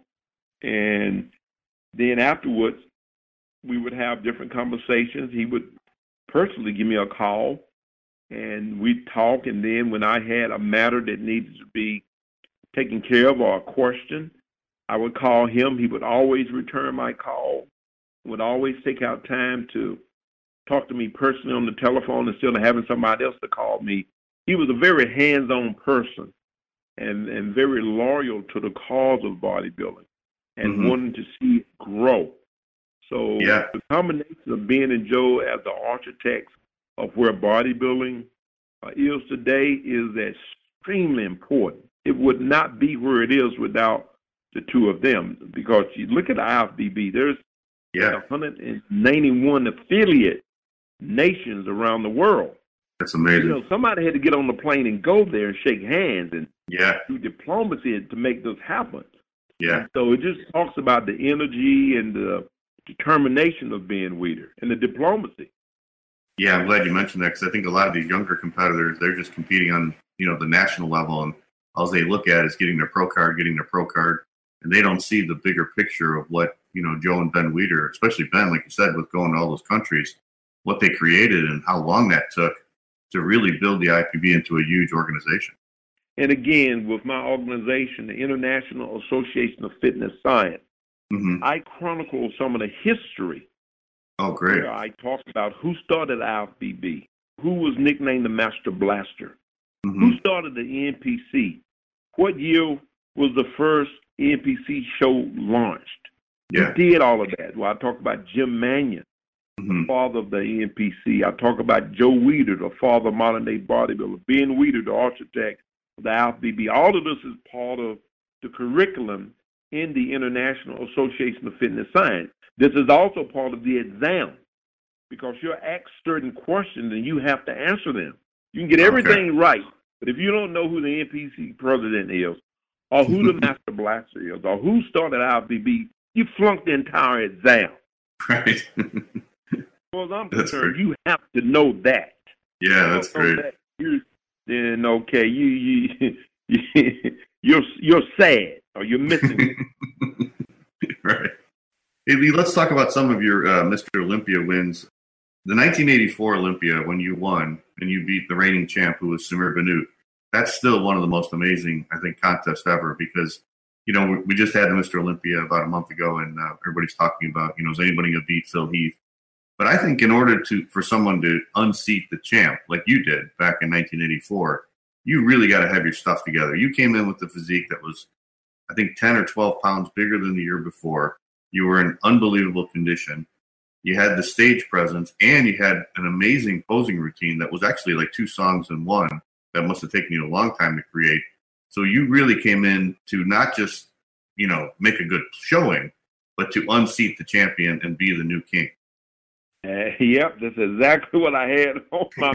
And then afterwards, we would have different conversations. He would personally give me a call, and we'd talk. And then when I had a matter that needed to be taken care of or a question, I would call him. He would always return my call, would always take out time to talk to me personally on the telephone instead of having somebody else to call me. He was a very hands-on person and, and very loyal to the cause of bodybuilding and mm-hmm. wanting to see it grow. So yeah. the combination of Ben and Joe as the architects of where bodybuilding uh, is today is extremely important. It would not be where it is without the two of them, because you look at the I F B B, there's yeah. one hundred ninety-one affiliate nations around the world. That's amazing. You know, somebody had to get on the plane and go there and shake hands and yeah. do diplomacy to make this happen. Yeah. And so it just talks about the energy and the determination of Ben Weider and the diplomacy. Yeah, I'm glad you mentioned that, because I think a lot of these younger competitors, they're just competing on, you know, the national level, and all they look at is getting their pro card, getting their pro card, and they don't see the bigger picture of what, you know, Joe and Ben Weider, especially Ben, like you said, with going to all those countries, what they created and how long that took to really build the I P B into a huge organization. And again, with my organization, the International Association of Fitness Science, mm-hmm. I chronicle some of the history. Oh, great. Where I talk about who started I F B B, who was nicknamed the Master Blaster, mm-hmm. who started the E N P C, what year was the first E N P C show launched. Yeah. Who did all of that? Well, I talk about Jim Manion, mm-hmm. the father of the E N P C. I talk about Joe Weider, the father of modern-day bodybuilder, Ben Weider, the architect of the I F B B. All of this is part of the curriculum in the International Association of Fitness Science. This is also part of the exam because you're asked certain questions and you have to answer them. You can get everything okay. right, but if you don't know who the N P C president is or who the Master Blaster is or who started I F B B, you flunked the entire exam. Right. Well, as I'm concerned, you have to know that. Yeah, that's great. That, then okay, you you, you you're you're sad or you're missing. Right. Hey, Lee, let's talk about some of your uh, Mister Olympia wins. The nineteen eighty-four Olympia, when you won and you beat the reigning champ, who was Samir Bannout, that's still one of the most amazing, I think, contests ever because, you know, we, we just had the Mister Olympia about a month ago, and uh, everybody's talking about, you know, is anybody going to beat Phil Heath? But I think in order to for someone to unseat the champ, like you did back in nineteen eighty-four, you really got to have your stuff together. You came in with the physique that was, I think, ten or twelve pounds bigger than the year before. You were in unbelievable condition. You had the stage presence, and you had an amazing posing routine that was actually like two songs in one that must have taken you a long time to create. So you really came in to not just, you know, make a good showing, but to unseat the champion and be the new king. Uh, yep, that's exactly what I had on my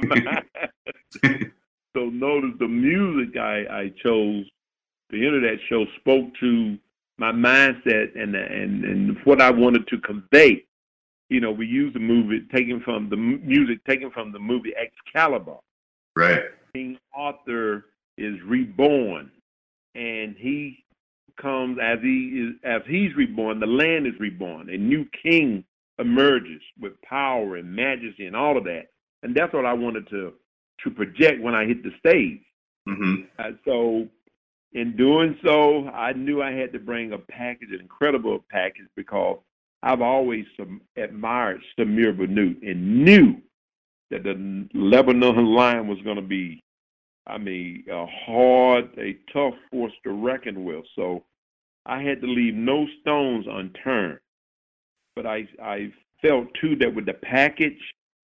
mind. So notice the music I, I chose, the internet show spoke to my mindset and, and and what I wanted to convey. You know, we used the movie taken from the music taken from the movie Excalibur. Right. King Arthur is reborn, and he comes as he is as he's reborn. The land is reborn. A new king emerges with power and majesty and all of that, and that's what I wanted to to project when I hit the stage. Mm-hmm. Uh, so. In doing so, I knew I had to bring a package, an incredible package, because I've always um, admired Samir Bannout and knew that the Lebanon Lion was going to be, I mean, a hard, a tough force to reckon with. So I had to leave no stones unturned. But I, I felt, too, that with the package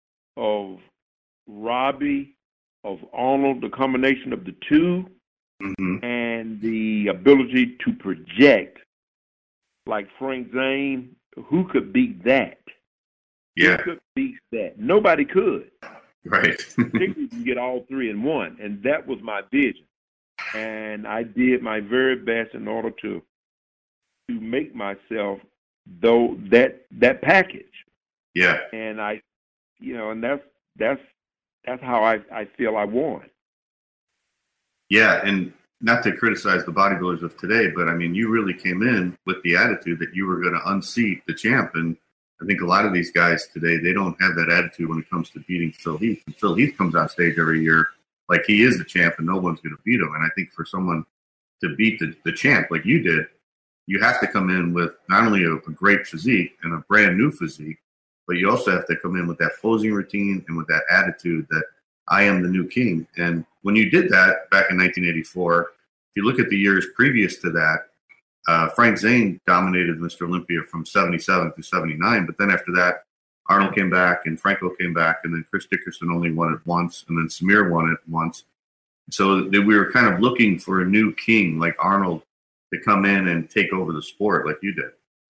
of Robbie, of Arnold, the combination of the two, mm-hmm. and the ability to project, like Frank Zane, who could beat that? Yeah. Who could beat that? Nobody could. Right. Particularly if you get all three in one, and that was my vision. And I did my very best in order to to make myself though that that package. Yeah. And I, you know, and that's that's that's how I, I feel I won. Yeah, and not to criticize the bodybuilders of today, but I mean, you really came in with the attitude that you were going to unseat the champ. And I think a lot of these guys today, they don't have that attitude when it comes to beating Phil Heath. And Phil Heath comes on stage every year like he is the champ and no one's going to beat him. And I think for someone to beat the, the champ like you did, you have to come in with not only a, a great physique and a brand new physique, but you also have to come in with that posing routine and with that attitude that I am the new king. And when you did that back in nineteen eighty-four, if you look at the years previous to that, uh, Frank Zane dominated Mister Olympia from seventy-seven to seventy-nine. But then after that, Arnold came back and Franco came back, and then Chris Dickerson only won it once, and then Samir won it once. So that we were kind of looking for a new king like Arnold to come in and take over the sport like you did.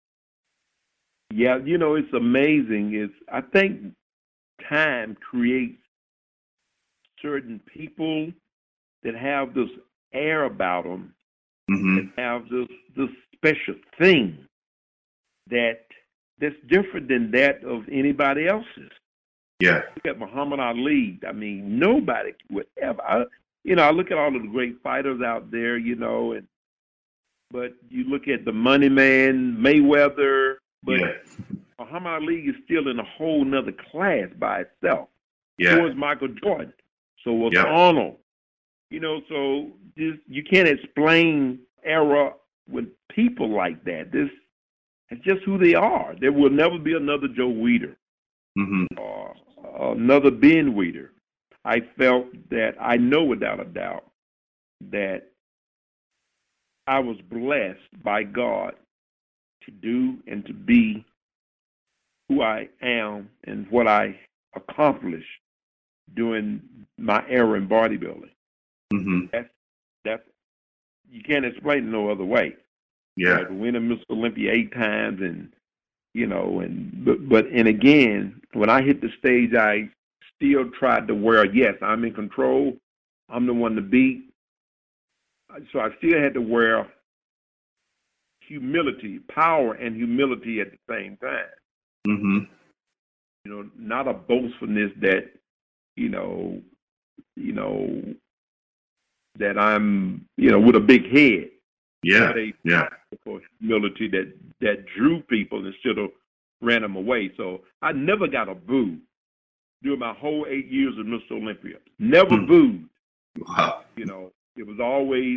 Yeah, you know, it's amazing. It's, I think time creates certain people that have this air about them, mm-hmm. that have this this special thing that that's different than that of anybody else's. Yeah. Look at Muhammad Ali. I mean, nobody would ever. I, you know, I look at all of the great fighters out there, you know, and but you look at the money man, Mayweather, but yeah. Muhammad Ali is still in a whole nother class by itself. Yeah. So was Michael Jordan. So was Yep. Arnold. You know, so just you can't explain era with people like that. This it's just who they are. There will never be another Joe Weider Mm-hmm. or another Ben Weider. I felt that I know without a doubt that I was blessed by God to do and to be who I am and what I accomplished during my era in bodybuilding. Mm-hmm. That's that's you can't explain it no other way. Yeah. You know, to win a Mister Olympia eight times, and you know, and but, but and again, when I hit the stage, I still tried to wear. Yes, I'm in control. I'm the one to beat. So I still had to wear humility, power, and humility at the same time. Mm-hmm. You know, not a boastfulness that you know, you know, that I'm, you know, with a big head. Yeah. But a Yeah. for humility that that drew people instead of ran them away. So I never got a boo during my whole eight years of Mister Olympia. Never Hmm. booed. Wow. You know, it was always,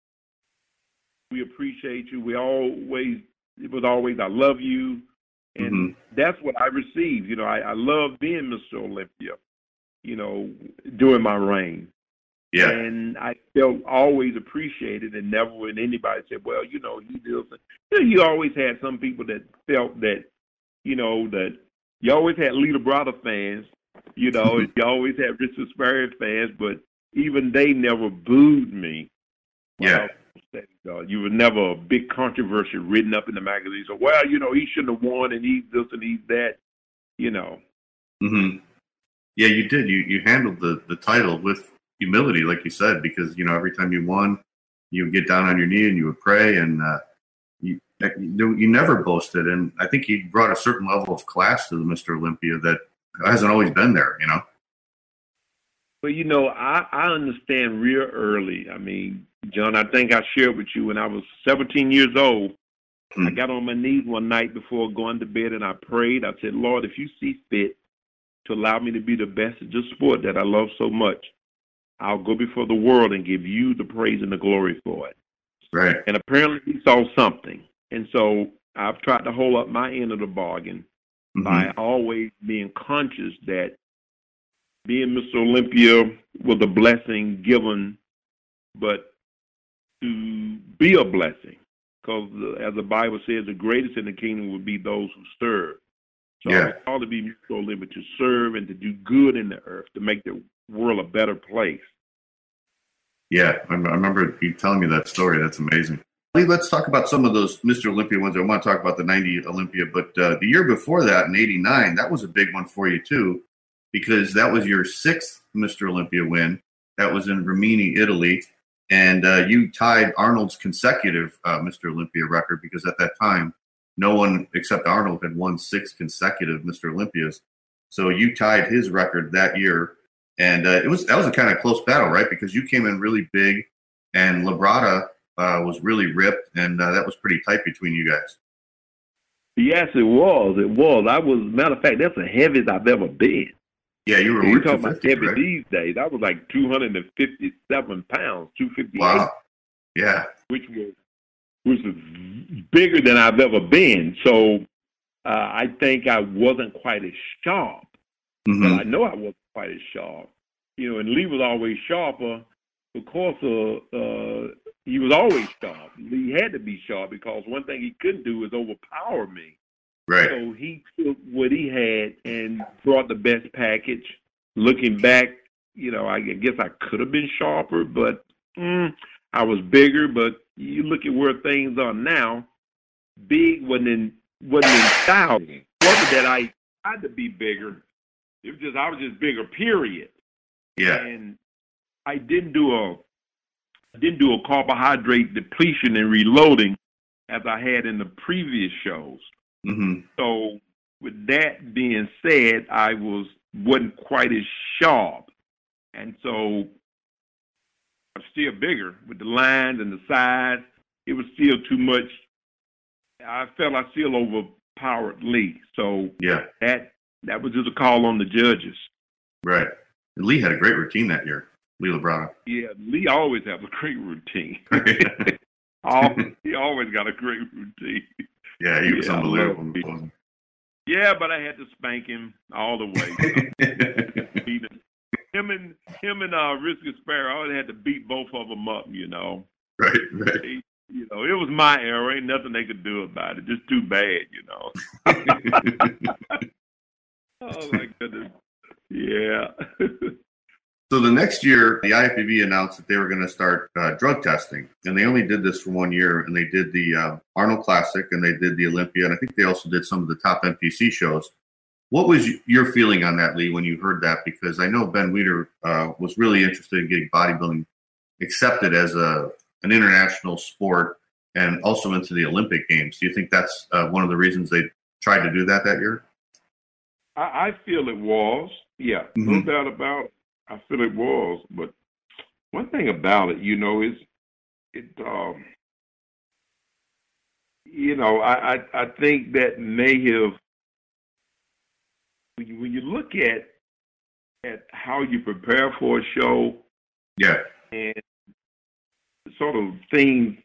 we appreciate you. We always, it was always, I love you. And Mhm. that's what I received. You know, I, I love being Mister Olympia, you know, during my reign. Yeah. And I felt always appreciated, and never when anybody said, well, you know, you do. You know, you always had some people that felt that, you know, that you always had Lita Brother fans, you know, and you always had Richard Sparrow fans, but even they never booed me. Yeah. Uh, you were never a big controversy written up in the magazine. So, well, you know, he shouldn't have won, and he's this and he's that, you know. Mm-hmm. Yeah, you did. You you handled the, the title with humility, like you said, because, you know, every time you won, you would get down on your knee and you would pray, and uh, you, you you never boasted. And I think you brought a certain level of class to the Mister Olympia that hasn't always been there, you know? But, you know, I, I understand real early. I mean, John, I think I shared with you when I was seventeen years old, Hmm. I got on my knees one night before going to bed, and I prayed. I said, Lord, if you see fit to allow me to be the best at this sport that I love so much, I'll go before the world and give you the praise and the glory for it. Right. And apparently he saw something. And so I've tried to hold up my end of the bargain Mhm. by always being conscious that being Mister Olympia was a blessing given, but to be a blessing. Because as the Bible says, the greatest in the kingdom will be those who serve. So Yeah. I was called to be Mister Olympia, to serve and to do good in the earth, to make the world a better place. Yeah, I I remember you telling me that story. That's amazing. Lee, let's talk about some of those Mister Olympia ones. I want to talk about the ninety Olympia, but uh, the year before that, in eighty-nine, that was a big one for you too, because that was your sixth Mister Olympia win. That was in Rimini, Italy, and uh, you tied Arnold's consecutive uh, Mister Olympia record, because at that time, no one except Arnold had won six consecutive Mister Olympias. So you tied his record that year. And uh, it was that was a kind of close battle, right? Because you came in really big, and Labrada uh, was really ripped, and uh, that was pretty tight between you guys. Yes, it was. It was. I was, matter of fact, that's the heaviest I've ever been. Yeah, you were. You over talking about two fifty, heavy right? these days? I was like two hundred fifty-seven pounds, two fifty-eight, Wow. Yeah. which was which was bigger than I've ever been. So uh, I think I wasn't quite as sharp. Mm-hmm. But I know I wasn't quite as sharp. You know, and Lee was always sharper because uh, uh, he was always sharp. Lee had to be sharp because one thing he couldn't do is overpower me. Right. So he took what he had and brought the best package. Looking back, you know, I guess I could have been sharper, but mm, I was bigger. But you look at where things are now, big wasn't in, wasn't in style. It wasn't that I tried to be bigger. It was just I was just bigger, period. Yeah. And I didn't do a I didn't do a carbohydrate depletion and reloading as I had in the previous shows. Mm-hmm. So with that being said, I was wasn't quite as sharp, and so I'm still bigger with the lines and the size. It was still too much. I felt I still over powered Lee. So yeah, that that was just a call on the judges. Right. And Lee had a great routine that year. Lee Labrada. Yeah, Lee always has a great routine. He always got a great routine. Yeah, he was yeah, unbelievable. Yeah, but I had to spank him all the way. him and him and uh, Risky Sparrow, I had to beat both of them up. You know. Right. Right. They, you know, it was my error. Ain't nothing they could do about it. Just too bad. You know. Oh my goodness. Yeah. So the next year, the I F B B announced that they were going to start uh, drug testing, and they only did this for one year. And they did the uh, Arnold Classic, and they did the Olympia, and I think they also did some of the top N P C shows. What was your feeling on that, Lee, when you heard that? Because I know Ben Weider uh, was really interested in getting bodybuilding accepted as a an international sport and also into the Olympic Games. Do you think that's uh, one of the reasons they tried to do that that year? I, I feel it was. Yeah, Mm-hmm. no doubt about it. I feel it was, but one thing about it, you know, is it. Um, you know, I, I I think that may have when you, when you look at at how you prepare for a show, Yeah. and sort of things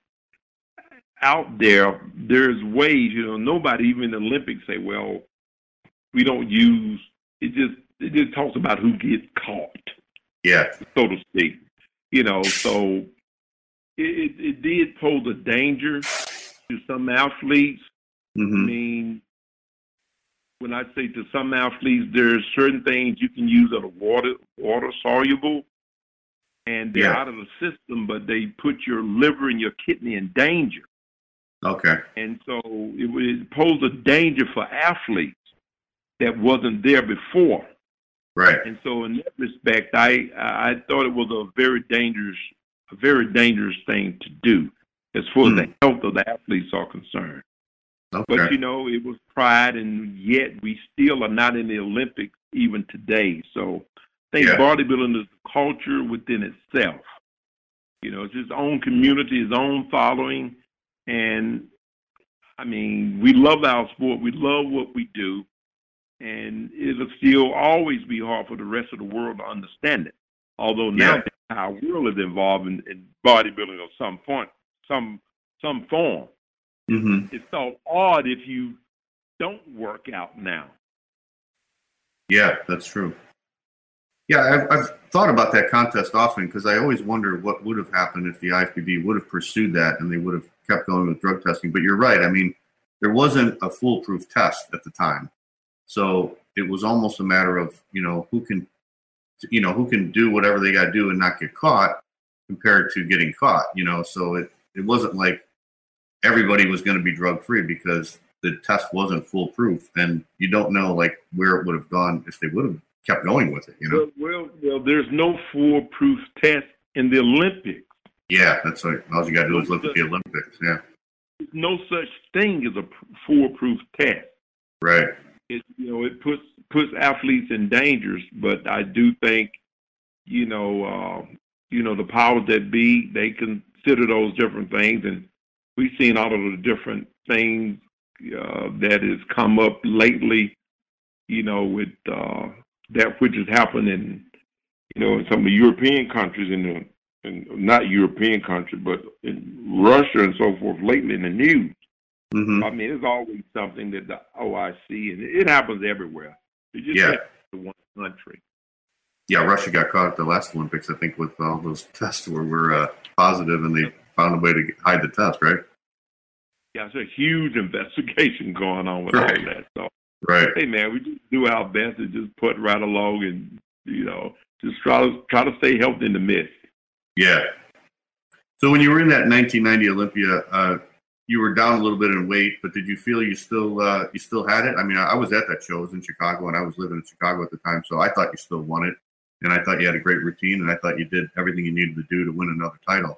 out there. There's ways, you know. Nobody, even the Olympics, say, "Well, we don't use." It just it just talks about who gets caught. Yeah. So to speak, you know, so it, it, it did pose a danger to some athletes. Mm-hmm. I mean, when I say to some athletes, there's certain things you can use that are water water soluble, and they're Yeah. out of the system, but they put your liver and your kidney in danger. Okay. And so it, it posed a danger for athletes that wasn't there before. Right. And so, in that respect, I I thought it was a very dangerous, a very dangerous thing to do, as far Mm. as the health of the athletes are concerned. Okay. But you know, it was pride, and yet we still are not in the Olympics even today. So, I think Yeah. bodybuilding is a culture within itself. You know, it's its own community, its own following, and I mean, we love our sport. We love what we do. And it'll still always be hard for the rest of the world to understand it. Although now Yeah. our world is involved in, in bodybuilding of some point, some some form. Mm-hmm. It's so odd if you don't work out now. Yeah, that's true. Yeah, I've, I've thought about that contest often because I always wonder what would have happened if the I F B B would have pursued that and they would have kept going with drug testing. But you're right. I mean, there wasn't a foolproof test at the time. So it was almost a matter of, you know, who can, you know, who can do whatever they got to do and not get caught compared to getting caught, you know. So it, it wasn't like everybody was going to be drug free because the test wasn't foolproof. And you don't know, like, where it would have gone if they would have kept going with it, you know. Well, well, well there's no foolproof test in the Olympics. Yeah, that's right. All you got to do is look at the Olympics. Yeah. There's no such thing as a foolproof test. Right. It, you know, it puts puts athletes in dangers, but I do think, you know, uh, you know, the powers that be, they consider those different things, and we've seen all of the different things uh, that has come up lately, you know, with uh, that which has happened in, you know, in some of the European countries, in the, in, not European countries, but in Russia and so forth lately in the news. Mm-hmm. I mean, it's always something that the O I C, and it happens everywhere. It just Yeah. happens to one country. Yeah, Russia got caught at the last Olympics, I think, with all those tests were, were uh, positive, and they found a way to hide the test, right? Yeah, it's a huge investigation going on with Right. all that. So, Right. hey, man, we just do our best to just put right along and, you know, just try to try to stay healthy in the midst. Yeah. So when you were in that nineteen ninety Olympia, uh, you were down a little bit in weight, but did you feel you still uh, you still had it? I mean, I, I was at that show. I was in Chicago, and I was living in Chicago at the time, so I thought you still won it, and I thought you had a great routine, and I thought you did everything you needed to do to win another title.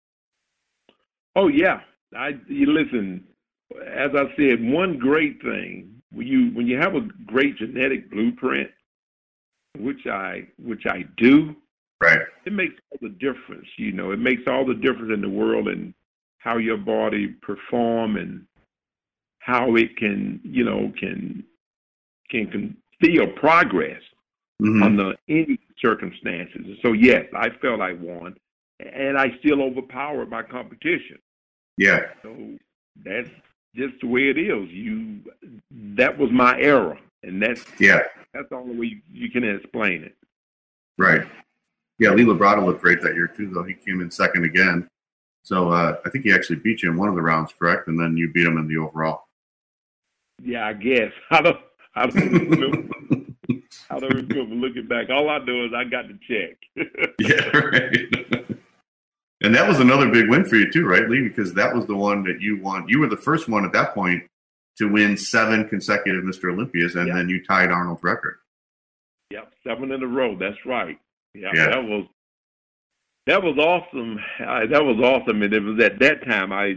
Oh, yeah. I you listen, as I said, one great thing, when you when you have a great genetic blueprint, which I which I do, Right. it makes all the difference. You know, it makes all the difference in the world and how your body perform and how it can, you know, can can, can feel progress mm-hmm. under any circumstances. So yes, I felt I won, and I still overpowered my competition. Yeah. So that's just the way it is. You, that was my era, and that's yeah. That's the only way you, you can explain it. Right. Yeah, Lee Labrada looked great that year too, though. He came in second again. So uh, I think he actually beat you in one of the rounds, correct? And then you beat him in the overall. Yeah, I guess. I don't. I don't remember. I don't remember looking back. All I know is I got the check. Yeah, right. And that was another big win for you too, right, Lee? Because that was the one that you won. You were the first one at that point to win seven consecutive Mister Olympias, and yep. then you tied Arnold's record. Yep, seven in a row. That's right. Yeah, yeah. that was that was awesome. I, that was awesome, and it was at that time I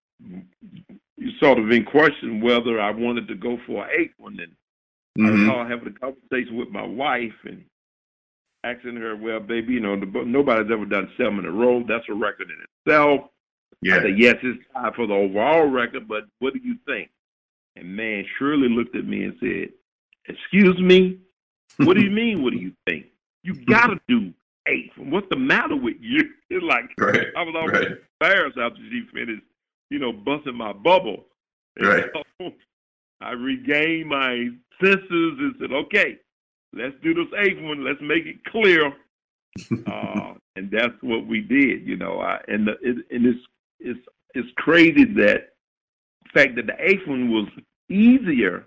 sort of in question whether I wanted to go for an eighth one. And mm-hmm. I recall having a conversation with my wife and asking her, "Well, baby, you know, the, nobody's ever done seven in a row. That's a record in itself." Yeah. I said, "Yes, it's tied for the overall record, but what do you think?" And man, Shirley looked at me and said, "Excuse me? What do you mean? What do you think? You got to do eight. What's the matter with you?" It's like right. I was almost right. embarrassed after she finished, you know, busting my bubble. And right. so I regained my senses and said, "Okay, let's do this eighth one. Let's make it clear." uh, and that's what we did, you know. I, and the, it, and it's it's it's crazy that the fact that the eighth one was easier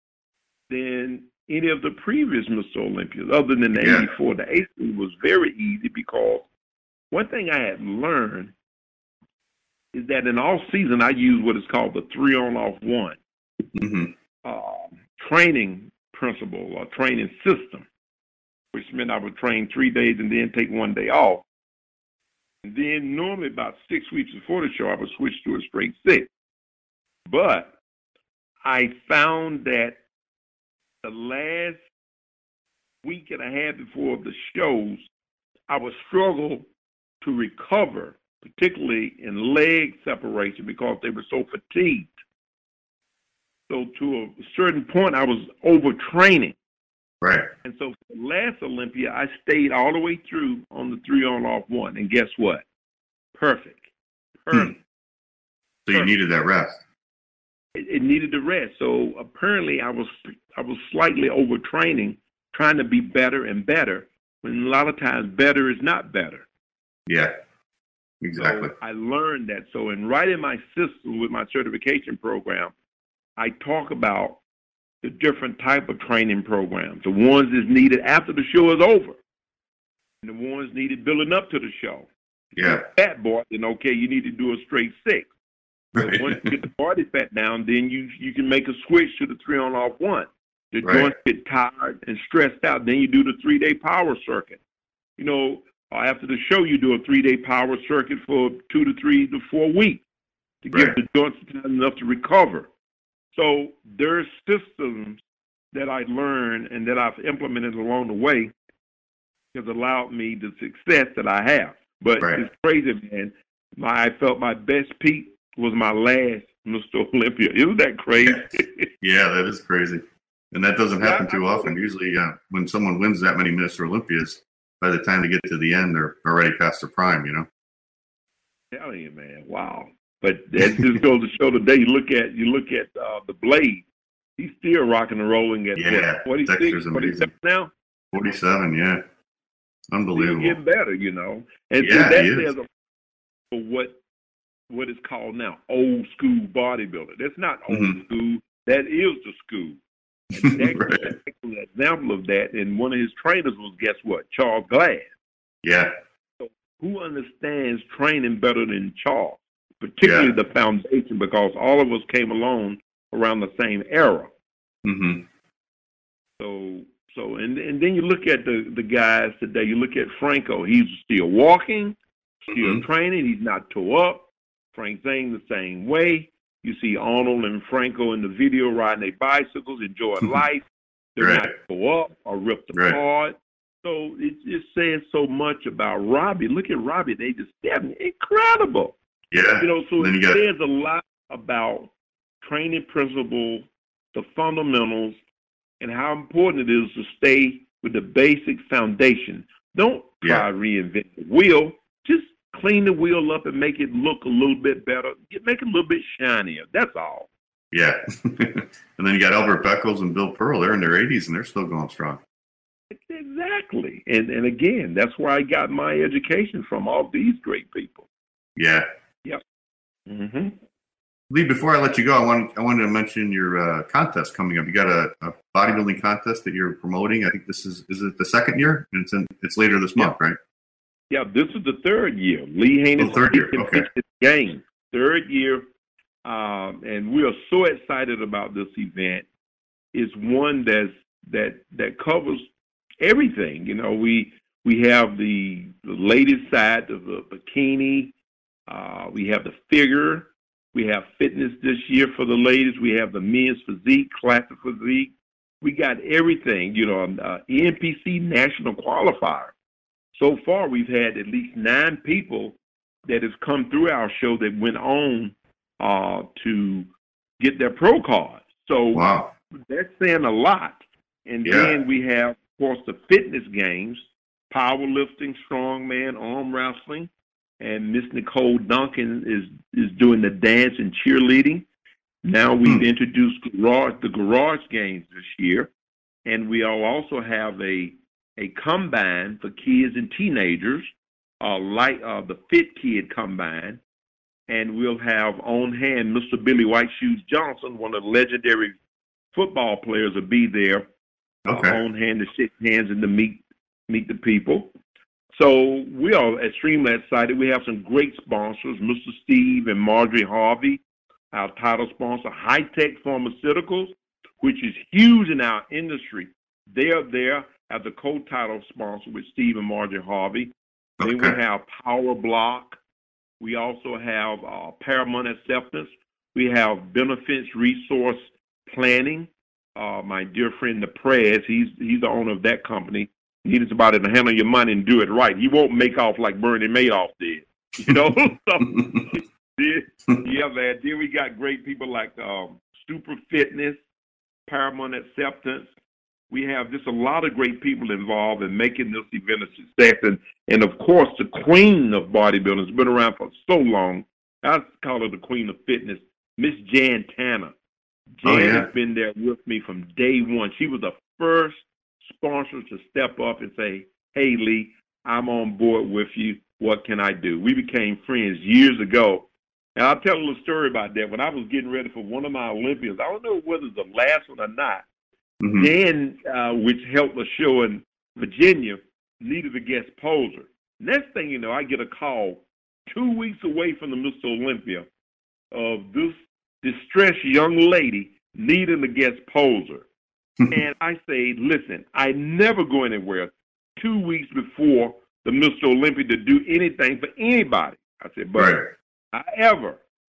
than any of the previous Mister Olympias, other than the yeah. eighty-four. The eighth one was very easy because one thing I had learned is that in all season I use what is called the three on off one mm-hmm. uh, training principle or training system, which meant I would train three days and then take one day off. And then normally about six weeks before the show, I would switch to a straight six. But I found that the last week and a half before the shows, I would struggle to recover, particularly in leg separation, because they were so fatigued. So to a certain point, I was overtraining. Right. And so for the last Olympia, I stayed all the way through on the three on off one. And guess what? Perfect. Perfect. Hmm. So you needed that rest. It, it needed the rest. So apparently I was I was slightly overtraining, trying to be better and better, when a lot of times better is not better. Yeah, exactly. So I learned that. So in writing my system with my certification program, I talk about the different type of training programs, the ones that's needed after the show is over, and the ones needed building up to the show. Yeah. Fat boy, then okay, you need to do a straight six. Right. But once you get the body fat down, then you you can make a switch to the three on off one. The right. joints get tired and stressed out. Then you do the three day power circuit. You know, after the show, you do a three day power circuit for two to three to four weeks to give right. the joints time enough to recover. So there's systems that I learned and that I've implemented along the way has allowed me the success that I have. But right. it's crazy, man. My, I felt my best peak was my last Mister Olympia. Isn't that crazy? Yeah, that is crazy. And that doesn't happen yeah, too often. Usually uh, when someone wins that many Mister Olympias, by the time they get to the end, they're already past their prime, you know? Telling you, man. Wow. But that just goes to show today, you look at you look at uh, the Blade, he's still rocking and rolling at yeah, what, forty-six, forty-seven now? forty-seven, yeah. Unbelievable. He's getting better, you know. And yeah, so that he says is. for what what is called now old school bodybuilder. That's not old mm-hmm. school. That is the school. And that's right. an excellent example of that. And one of his trainers was, guess what? Charles Glass. Yeah. So who understands training better than Charles? Particularly yeah. the foundation, because all of us came along around the same era. Mm-hmm. So, so, and and then you look at the, the guys today. You look at Franco. He's still walking, still mm-hmm. training. He's not tore up. Frank Zane the same way. You see Arnold and Franco in the video riding their bicycles, enjoying life. They're right. not tore up or ripped right. apart. So it just says so much about Robbie. Look at Robbie. They just incredible. Yeah. You know, so then it you got... says a lot about training principles, the fundamentals, and how important it is to stay with the basic foundation. Don't try Yeah. to reinvent the wheel. Just clean the wheel up and make it look a little bit better. Make it a little bit shinier. That's all. Yeah. And then you got Albert Beckles and Bill Pearl. They're in their eighties, and they're still going strong. Exactly. And and again, that's where I got my education from, all these great people. Yeah. Yep. Mm-hmm. Lee, before I let you go, I want I wanted to mention your uh, contest coming up. You got a, a bodybuilding contest that you're promoting. I think this is is it the second year? And it's in, it's later this month, right? Yeah, this is the third year. Lee Haney's Oh, third year. Okay. Game. Third year. Um, and we are so excited about this event. It's one that's that that covers everything. You know, we we have the, the ladies side of the bikini. Uh, we have the figure. We have fitness this year for the ladies. We have the men's physique, classic physique. We got everything, you know, uh, E N P C national qualifier. So far, we've had at least nine people that has come through our show that went on uh, to get their pro cards. So Wow. that's saying a lot. And Yeah. then we have, of course, the fitness games, powerlifting, strongman, arm wrestling. And Miss Nicole Duncan is, is doing the dance and cheerleading. Now we've Hmm. introduced garage, the garage games this year. And we'll also have a, a combine for kids and teenagers, uh, like uh, the Fit Kid combine. And we'll have on hand Mister Billy White Shoes Johnson, one of the legendary football players, will be there Okay. uh, on hand to shake hands and to meet meet the people. So we are extremely excited. We have some great sponsors, Mister Steve and Marjorie Harvey, our title sponsor, High Tech Pharmaceuticals, which is huge in our industry. They are there as a co-title sponsor with Steve and Marjorie Harvey. Then we Okay. have Power Block. We also have uh, Paramount Acceptance. We have Benefits Resource Planning. Uh, my dear friend, the Prez, he's he's the owner of that company. He needs somebody to handle your money and do it right. He won't make off like Bernie Madoff did, you know. So, yeah, man. Then we got great people like um, Super Fitness, Paramount Acceptance. We have just a lot of great people involved in making this event a success. And, and of course, the queen of bodybuilding has been around for so long. I call her the queen of fitness, Miss Jan Tanner. Jan Oh, yeah. has been there with me from day one. She was the first sponsor to step up and say, hey, Lee, I'm on board with you. What can I do? We became friends years ago. And I'll tell a little story about that. When I was getting ready for one of my Olympians, I don't know whether it's the last one or not, Mhm. Dan, uh, which helped a show in Virginia, needed a guest poser. Next thing you know, I get a call two weeks away from the Mister Olympia of this distressed young lady needing a guest poser. And I say, listen, I never go anywhere two weeks before the Mister Olympia to do anything for anybody. I said, but Right. however,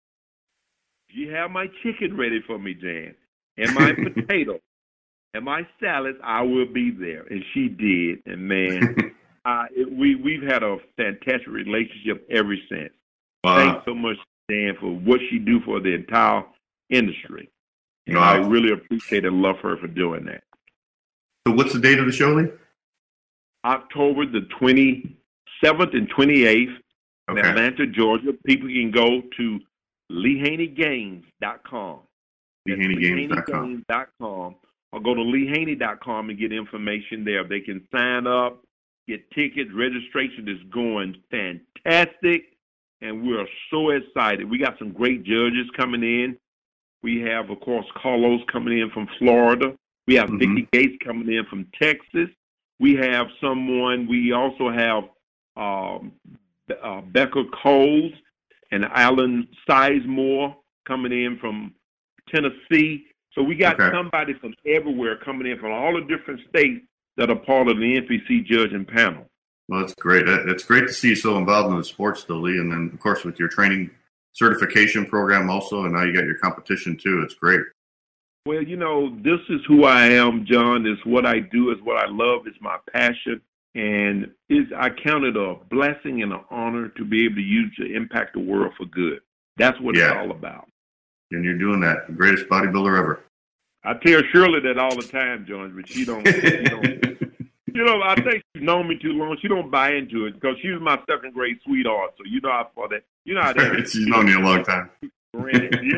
if you have my chicken ready for me, Jan, and my potato, and my salads, I will be there. And she did. And, man, uh, it, we, we've had a fantastic relationship ever since. Wow. Thanks so much, Dan, for what she do for the entire industry. And Wow. I really appreciate and love her for doing that. So what's the date of the show, Lee? October the twenty-seventh and twenty-eighth in Okay. Atlanta, Georgia. People can go to lee haney games dot com. lee haney games dot com. lee haney games dot com. Or go to lee haney dot com and get information there. They can sign up, get tickets. Registration is going fantastic, and we are so excited. We got some great judges coming in. We have, of course, Carlos coming in from Florida. We have Mhm. Vicky Gates coming in from Texas. We have someone, we also have um, uh, Becca Coles and Alan Sizemore coming in from Tennessee. So we got Okay. somebody from everywhere coming in from all the different states that are part of the N P C judging panel. Well, that's great. It- It's great to see you so involved in the sports still, Lee. And then, of course, with your training certification program also, and now you got your competition too. It's great. Well, you know, this is who I am, John. It's what I do. It's what I love. It's my passion. And it's, I count it a blessing and an honor to be able to use to impact the world for good. That's what Yeah. it's all about. And you're doing that. The greatest bodybuilder ever. I tell Shirley that all the time, John, but she don't. She don't you know, I think she's known me too long. She don't buy into it because she was my second grade sweetheart. So you know how far that. You know how that is. She's known you a long time. Yeah.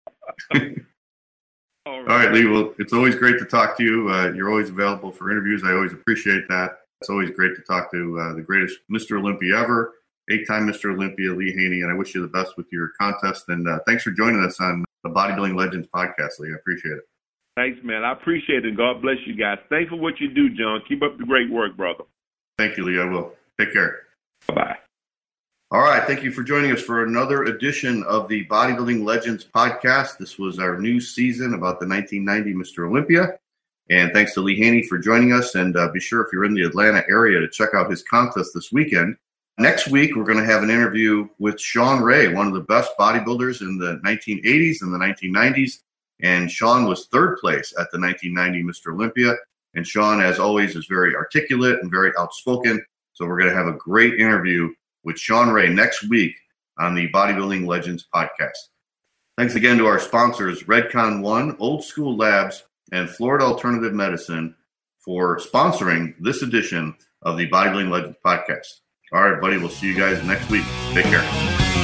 All right. All right, Lee. Well, it's always great to talk to you. Uh, you're always available for interviews. I always appreciate that. It's always great to talk to uh, the greatest Mister Olympia ever, eight-time Mister Olympia, Lee Haney, and I wish you the best with your contest. And uh, thanks for joining us on the Bodybuilding Legends podcast, Lee. I appreciate it. Thanks, man. I appreciate it. God bless you guys. Thanks for what you do, John. Keep up the great work, brother. Thank you, Lee. I will. Take care. Bye-bye. All right. Thank you for joining us for another edition of the Bodybuilding Legends podcast. This was our new season about the nineteen ninety Mister Olympia. And thanks to Lee Haney for joining us. And uh, be sure, if you're in the Atlanta area, to check out his contest this weekend. Next week, we're going to have an interview with Shawn Ray, one of the best bodybuilders in the nineteen eighties and the nineteen nineties. And Shawn was third place at the nineteen ninety Mister Olympia. And Shawn, as always, is very articulate and very outspoken. So we're going to have a great interview with Shawn Ray next week on the Bodybuilding Legends podcast. Thanks again to our sponsors, Redcon One, Old School Labs, and Florida Alternative Medicine for sponsoring this edition of the Bodybuilding Legends podcast. All right, buddy, we'll see you guys next week. Take care.